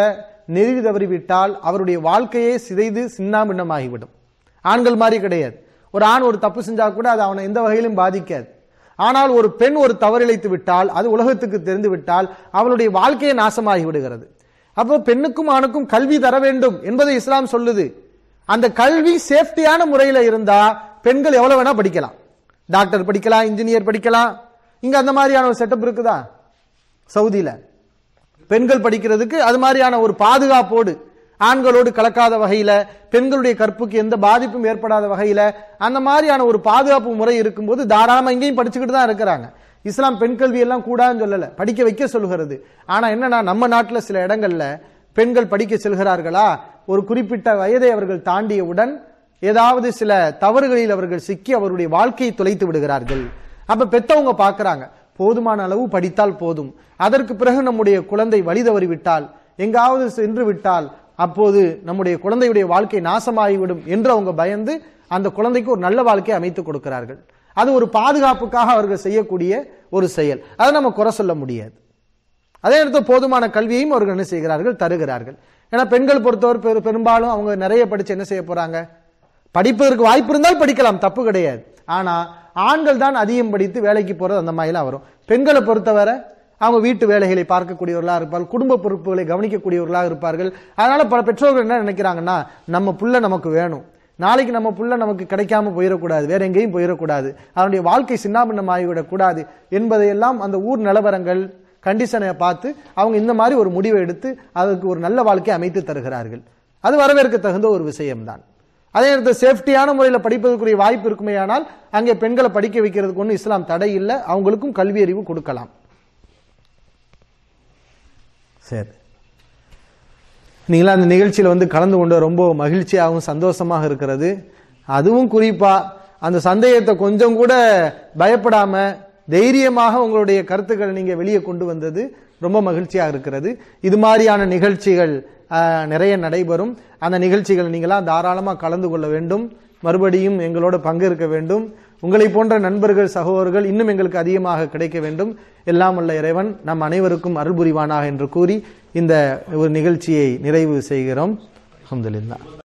நெறி தவறிவிட்டால் அவருடைய வாழ்க்கையே சிதைந்து சின்னாபின்னமாகிவிடும். ஆண்கள் மாதிரி கிடையாது. ஒரு ஆண் ஒரு தப்பு செஞ்சா கூட அது அவனை எந்த வகையிலும் பாதிக்காது. ஆனால் ஒரு பெண் ஒரு தவறிழைத்து விட்டால், அது உலகத்துக்கு தெரிந்து விட்டால் அவளுடைய வாழ்க்கையே நாசமாகி விடுகிறது. அப்போ பெண்ணுக்கும் ஆணுக்கும் கல்வி தர வேண்டும் என்பதை இஸ்லாம் சொல்லுது. அந்த கல்வி சேஃப்டியான முறையில இருந்தா பெண்கள் எவ்வளவு வேணா படிக்கலாம். டாக்டர் படிக்கலாம், இன்ஜினியர் படிக்கலாம். இங்க அந்த மாதிரியான ஒரு செட்டப் இருக்குதா? சவுதியில பெண்கள் படிக்கிறதுக்கு அது மாதிரியான ஒரு பாதுகாப்போடு, ஆண்களோடு கலக்காத வகையில, பெண்களுடைய கற்புக்கு எந்த பாதிப்பும் ஏற்படாத வகையில அந்த மாதிரியான ஒரு பாதுகாப்பு முறை இருக்கும்போது தாராளமா இங்கேயும் படிச்சுக்கிட்டு தான் இருக்கிறாங்க. இஸ்லாம் பெண் கல்வி எல்லாம் கூடாதுன்னு சொல்லல, படிக்க வைக்க சொல்லுகிறது. ஆனா என்னன்னா, நம்ம நாட்டில் சில இடங்கள்ல பெண்கள் படிக்க செல்கிறார்களா, ஒரு குறிப்பிட்ட வயதை அவர்கள் தாண்டியவுடன் ஏதாவது சில தவறுகளில் அவர்கள் சிக்கி அவருடைய வாழ்க்கையை தொலைத்து விடுகிறார்கள். அப்ப பெத்தவங்க பாக்குறாங்க, போதுமான அளவு படித்தால் போதும், அதற்கு பிறகு நம்முடைய குழந்தை வழி தவறிவிட்டால், எங்காவது சென்று விட்டால் அப்போது நம்முடைய குழந்தையுடைய வாழ்க்கை நாசமாகிவிடும் என்று அவங்க பயந்து அந்த குழந்தைக்கு ஒரு நல்ல வாழ்க்கையை அமைத்து கொடுக்கிறார்கள். அது ஒரு பாதுகாப்புக்காக அவர்கள் செய்யக்கூடிய ஒரு செயல். அதை நம்ம குறை சொல்ல முடியாது. அதே நேரத்தில் போதுமான கல்வியையும் அவர்கள் என்ன செய்கிறார்கள், தருகிறார்கள். ஏன்னா பெண்கள் பொறுத்தவரை பெரும்பாலும் அவங்க நிறைய படிச்சு என்ன செய்ய போறாங்க, படிப்பதற்கு வாய்ப்பு இருந்தால் படிக்கலாம், தப்பு கிடையாது. ஆனா ஆண்கள் தான் அதிகம் படித்து வேலைக்கு போறது அந்த மாதிரிலாம் வரும். பெண்களை பொறுத்தவரை அவங்க வீட்டு வேலைகளை பார்க்கக்கூடியவர்களாக இருப்பார்கள், குடும்ப பொறுப்புகளை கவனிக்கக்கூடியவர்களாக இருப்பார்கள். அதனால பல பெற்றோர்கள் என்ன நினைக்கிறாங்கன்னா, நம்ம புள்ள நமக்கு வேணும், நாளைக்கு நம்ம புள்ள நமக்கு கிடைக்காம போயிடக்கூடாது, வேற எங்கேயும் போயிடக்கூடாது, அவனுடைய வாழ்க்கை சின்னாபின்னம் ஆகிவிடக் கூடாது என்பதையெல்லாம் அந்த ஊர் நிலவரங்கள் கண்டிஷனை பார்த்து அவங்க இந்த மாதிரி ஒரு முடிவை எடுத்து அதற்கு ஒரு நல்ல வாழ்க்கையை அமைத்து தருகிறார்கள். அது வரவேற்க தகுந்த ஒரு விஷயம்தான். அதே நேரத்தில் சேஃப்டியான முறையில் படிப்பதற்குரிய வாய்ப்பு இருக்குமே, ஆனால் அங்கே பெண்களை படிக்க வைக்கிறதுக்கு ஒன்றும் இஸ்லாம் தடை இல்லை, அவங்களுக்கும் கல்வி அறிவு கொடுக்கலாம். சரி, நீங்களா அந்த நிகழ்ச்சியில் வந்து கலந்து கொண்டு ரொம்ப மகிழ்ச்சியாகவும் சந்தோஷமாக இருக்கிறது. அதுவும் குறிப்பா அந்த சந்தேகத்தை கொஞ்சம் கூட பயப்படாம தைரியமாக உங்களுடைய கருத்துக்களை நீங்க வெளியே கொண்டு வந்தது ரொம்ப மகிழ்ச்சியாக இருக்கிறது. இது மாதிரியான நிகழ்ச்சிகள் நிறைய நடைபெறும். அந்த நிகழ்ச்சிகள் நீங்களாம் தாராளமாக கலந்து கொள்ள வேண்டும், மறுபடியும் எங்களோட பங்கேற்க வேண்டும். உங்களை போன்ற நண்பர்கள் சகோதரர்கள் இன்னும் எங்களுக்கு அதிகமாக கிடைக்க வேண்டும். எல்லாம் உள்ள இறைவன் நம் அனைவருக்கும் அருள் புரிவானாக என்று கூறி இந்த ஒரு நிகழ்ச்சியை நிறைவு செய்கிறோம். அல்ஹம்துலில்லாஹ்.